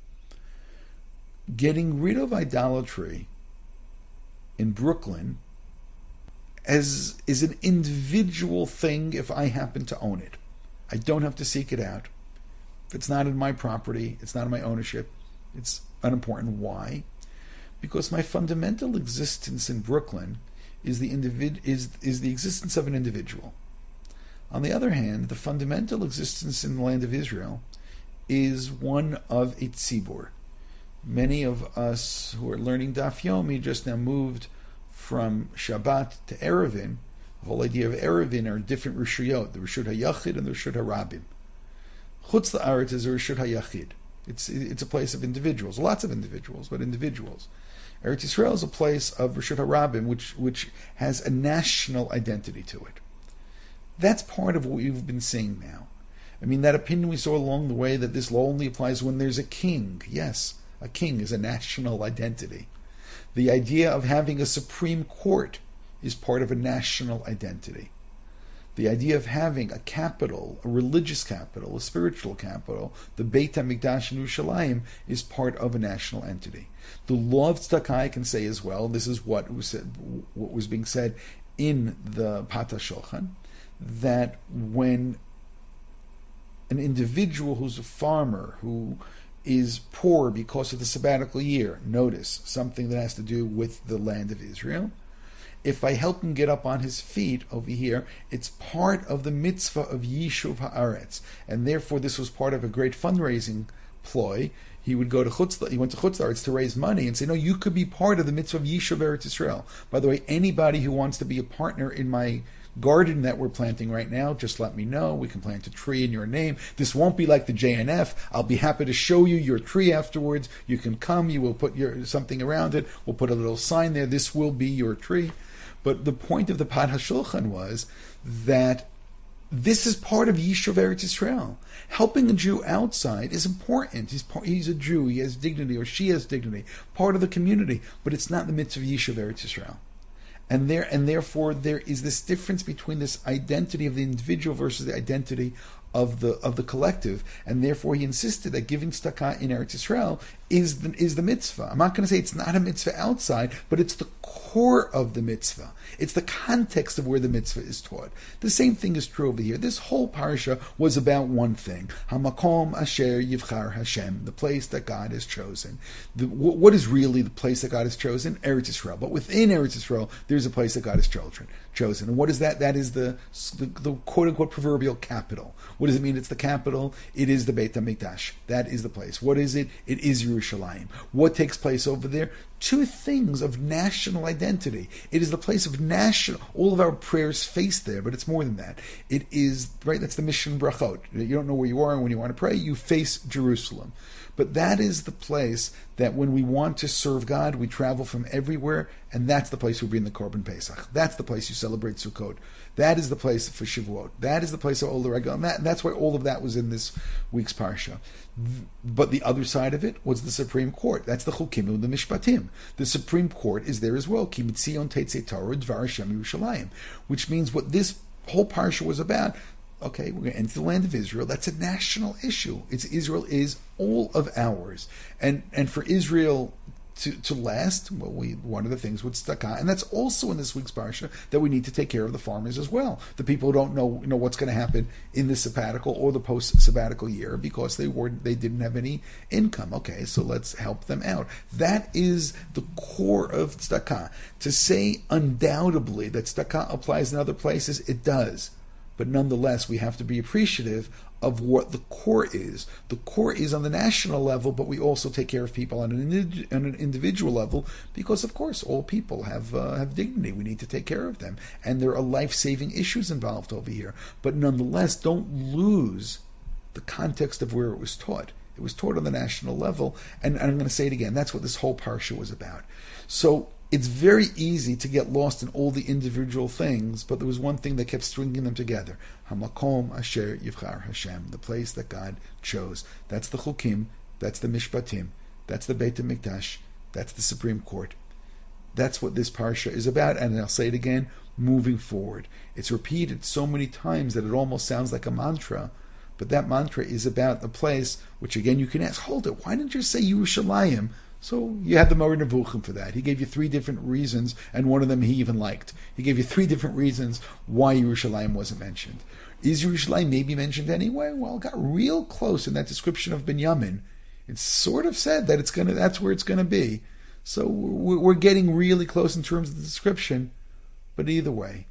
S1: Getting rid of idolatry in Brooklyn as is an individual thing if I happen to own it. I don't have to seek it out. If it's not in my property, it's not in my ownership, it's unimportant. Why? Because my fundamental existence in Brooklyn is the individ- is, is the existence of an individual. On the other hand, the fundamental existence in the land of Israel is one of a tzibur. Many of us who are learning Daf Yomi just now moved from Shabbat to Erevin. The whole idea of Erevin are different Rishuyot, the Rishut HaYachid and the Rishut HaRabim. Chutz La'aretz is a Rishut HaYachid. It's it's a place of individuals, lots of individuals, but individuals. Eretz Yisrael is a place of Rishut HaRabim, which, which has a national identity to it. That's part of what we've been seeing now. I mean, that opinion we saw along the way that this law only applies when there's a king. Yes, a king is a national identity. The idea of having a Supreme Court is part of a national identity. The idea of having a capital, a religious capital, a spiritual capital, the Beit HaMikdash in Yerushalayim, is part of a national entity. The law of tzedakah, I can say as well, this is what was said, what was being said in the Patah Shulchan, that when an individual who's a farmer, who is poor because of the sabbatical year, notice something that has to do with the land of Israel, if I help him get up on his feet over here, it's part of the mitzvah of Yishuv Haaretz, and therefore this was part of a great fundraising ploy. He would go to Chutz, he went to Chutz La'aretz to raise money and say, no, you could be part of the mitzvah of Yishuv Eretz Yisrael. By the way, anybody who wants to be a partner in my garden that we're planting right now, just let me know. We can plant a tree in your name. This won't be like the J N F. I'll be happy to show you your tree afterwards. You can come. You will put your something around it. We'll put a little sign there. This will be your tree. But the point of the Pad HaShulchan was that this is part of Yishuv Eretz Yisrael. Helping a Jew outside is important. He's part, he's a Jew. He has dignity, or she has dignity. Part of the community. But it's not the mitzvah of Yishuv Eretz Yisrael. And there, and therefore, there is this difference between this identity of the individual versus the identity of the of the collective, and therefore he insisted that giving tzedakah in Eretz Yisrael is the, is the mitzvah. I'm not going to say it's not a mitzvah outside, but it's the core of the mitzvah. It's the context of where the mitzvah is taught. The same thing is true over here. This whole parsha was about one thing: Hamakom Asher Yivchar Hashem, the place that God has chosen. The, what is really the place that God has chosen? Eretz Yisrael. But within Eretz Yisrael, there's a place that God has chosen. Chosen. And what is that? That is the, the, the quote-unquote proverbial capital. What does it mean it's the capital? It is the Beit HaMikdash. That is the place. What is it? It is Yerushalayim. What takes place over there? Two things of national identity. It is the place of national, all of our prayers face there, but it's more than that. It is, right, that's the mission brachot. You don't know where you are, and when you want to pray, you face Jerusalem. But that is the place that when we want to serve God, we travel from everywhere, and that's the place we bring the Korban Pesach. That's the place you celebrate Sukkot. That is the place for Shavuot. That is the place of all the Regel. And, that, and that's why all of that was in this week's Parsha. But the other side of it was the Supreme Court. That's the Chukim, the Mishpatim. The Supreme Court is there as well. Ki mitzion teitzei Torah dvar Hashem Yerushalayim. Which means what this whole Parsha was about, okay, we're going to enter the land of Israel. That's a national issue. It's Israel is all of ours. And and for Israel to, to last, well, we one of the things with tzedakah, and that's also in this week's parsha, that we need to take care of the farmers as well. The people who don't know, you know what's going to happen in the sabbatical or the post-sabbatical year because they were they didn't have any income. Okay, so let's help them out. That is the core of tzedakah. To say undoubtedly that tzedakah applies in other places, it does. But nonetheless, we have to be appreciative of what the core is. The core is on the national level, but we also take care of people on an, on an individual level because, of course, all people have uh, have dignity. We need to take care of them. And there are life-saving issues involved over here. But nonetheless, don't lose the context of where it was taught. It was taught on the national level. And, and I'm going to say it again. That's what this whole parsha was about. So it's very easy to get lost in all the individual things, but there was one thing that kept stringing them together. Hamakom Asher Yivchar Hashem, the place that God chose. That's the Chukim, that's the Mishpatim, that's the Beit HaMikdash, that's the Supreme Court. That's what this parsha is about, and I'll say it again, moving forward. It's repeated so many times that it almost sounds like a mantra, but that mantra is about the place, which again you can ask, hold it, why didn't you say Yerushalayim? So you had the Moreh Nevuchim for that. He gave you three different reasons, and one of them he even liked. He gave you three different reasons why Yerushalayim wasn't mentioned. Is Yerushalayim maybe mentioned anyway? Well, it got real close in that description of Binyamin. It's sort of said that it's gonna. That's where it's going to be. So we're getting really close in terms of the description. But either way,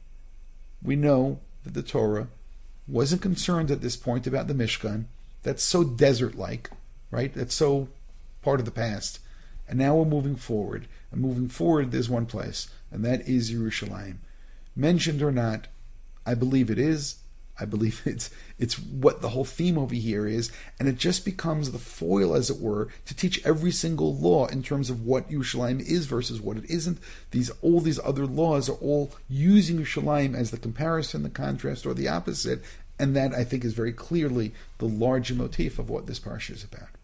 S1: we know that the Torah wasn't concerned at this point about the Mishkan. That's so desert-like, right? That's so part of the past. And now we're moving forward. And moving forward, there's one place, and that is Yerushalayim. Mentioned or not, I believe it is. I believe it's it's what the whole theme over here is, and it just becomes the foil, as it were, to teach every single law in terms of what Yerushalayim is versus what it isn't. These all these other laws are all using Yerushalayim as the comparison, the contrast, or the opposite, and that I think is very clearly the larger motif of what this parsha is about.